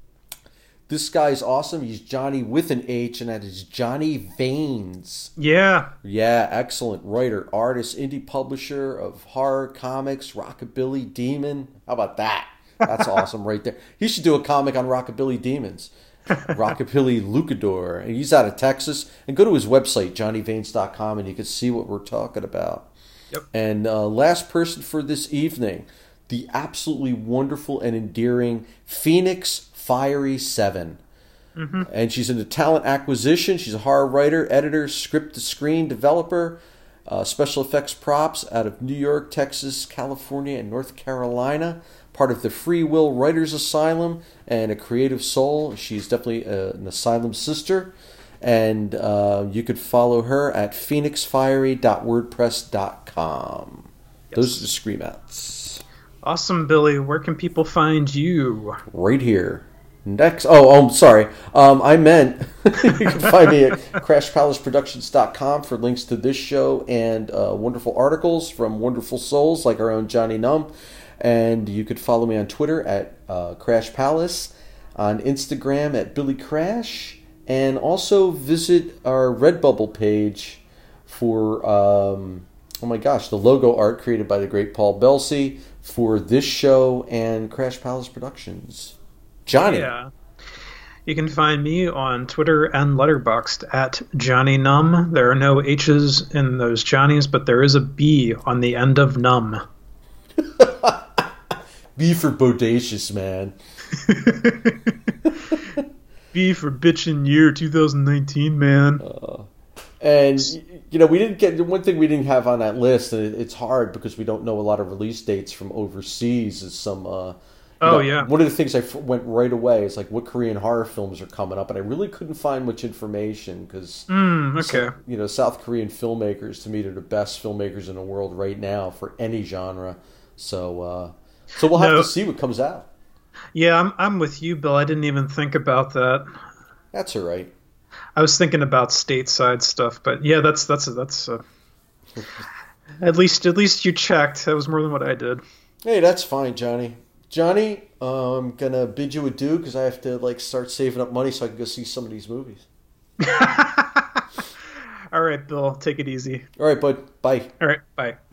This guy's awesome. He's Johnny with an H, and that is Johnny Veins. Yeah. Yeah, excellent writer, artist, indie publisher of horror comics, Rockabilly Demon. How about that? That's awesome right there. He should do a comic on Rockabilly Demons. Rockabilly Lucador. And he's out of Texas. And go to his website, johnny veins dot com, and you can see what we're talking about. Yep. And uh, last person for this evening, the absolutely wonderful and endearing Phoenix Fiery Seven. Mm-hmm. And she's into talent acquisition. She's a horror writer, editor, script to screen developer, uh, special effects props out of New York, Texas, California, and North Carolina. Part of the Free Will Writers Asylum and a creative soul. She's definitely a, an asylum sister. And uh, you could follow her at phoenix fiery dot wordpress dot com. Yes. Those are the scream outs. Awesome, Billy. Where can people find you? Right here. Next. Oh, oh I'm sorry. Um, I meant you can find me at crash palace productions dot com for links to this show and uh, wonderful articles from wonderful souls like our own Johnny Numb. And you could follow me on Twitter at uh, Crash Palace, on Instagram at Billy Crash, and also visit our Redbubble page for, um, oh my gosh, the logo art created by the great Paul Belsey for this show and Crash Palace Productions. Johnny. Yeah. You can find me on Twitter and Letterboxd at Johnny Numb. There are no H's in those Johnnies, but there is a B on the end of Numb. B for bodacious, man. B for bitchin' year twenty nineteen, man. Uh, and, you know, we didn't get... One thing we didn't have on that list, and it's hard because we don't know a lot of release dates from overseas, is some... Uh, oh, know, yeah. One of the things I went right away is, like, what Korean horror films are coming up, and I really couldn't find much information because... Mm, okay. So, you know, South Korean filmmakers, to me, are the best filmmakers in the world right now for any genre. So... Uh, So we'll have no. to see what comes out. Yeah, I'm I'm with you, Bill. I didn't even think about that. That's all right. I was thinking about stateside stuff, but yeah, that's that's that's. Uh, at least at least you checked. That was more than what I did. Hey, that's fine, Johnny. Johnny, uh, I'm gonna bid you adieu because I have to like start saving up money so I can go see some of these movies. All right, Bill. Take it easy. All right, bud. Bye. All right. Bye.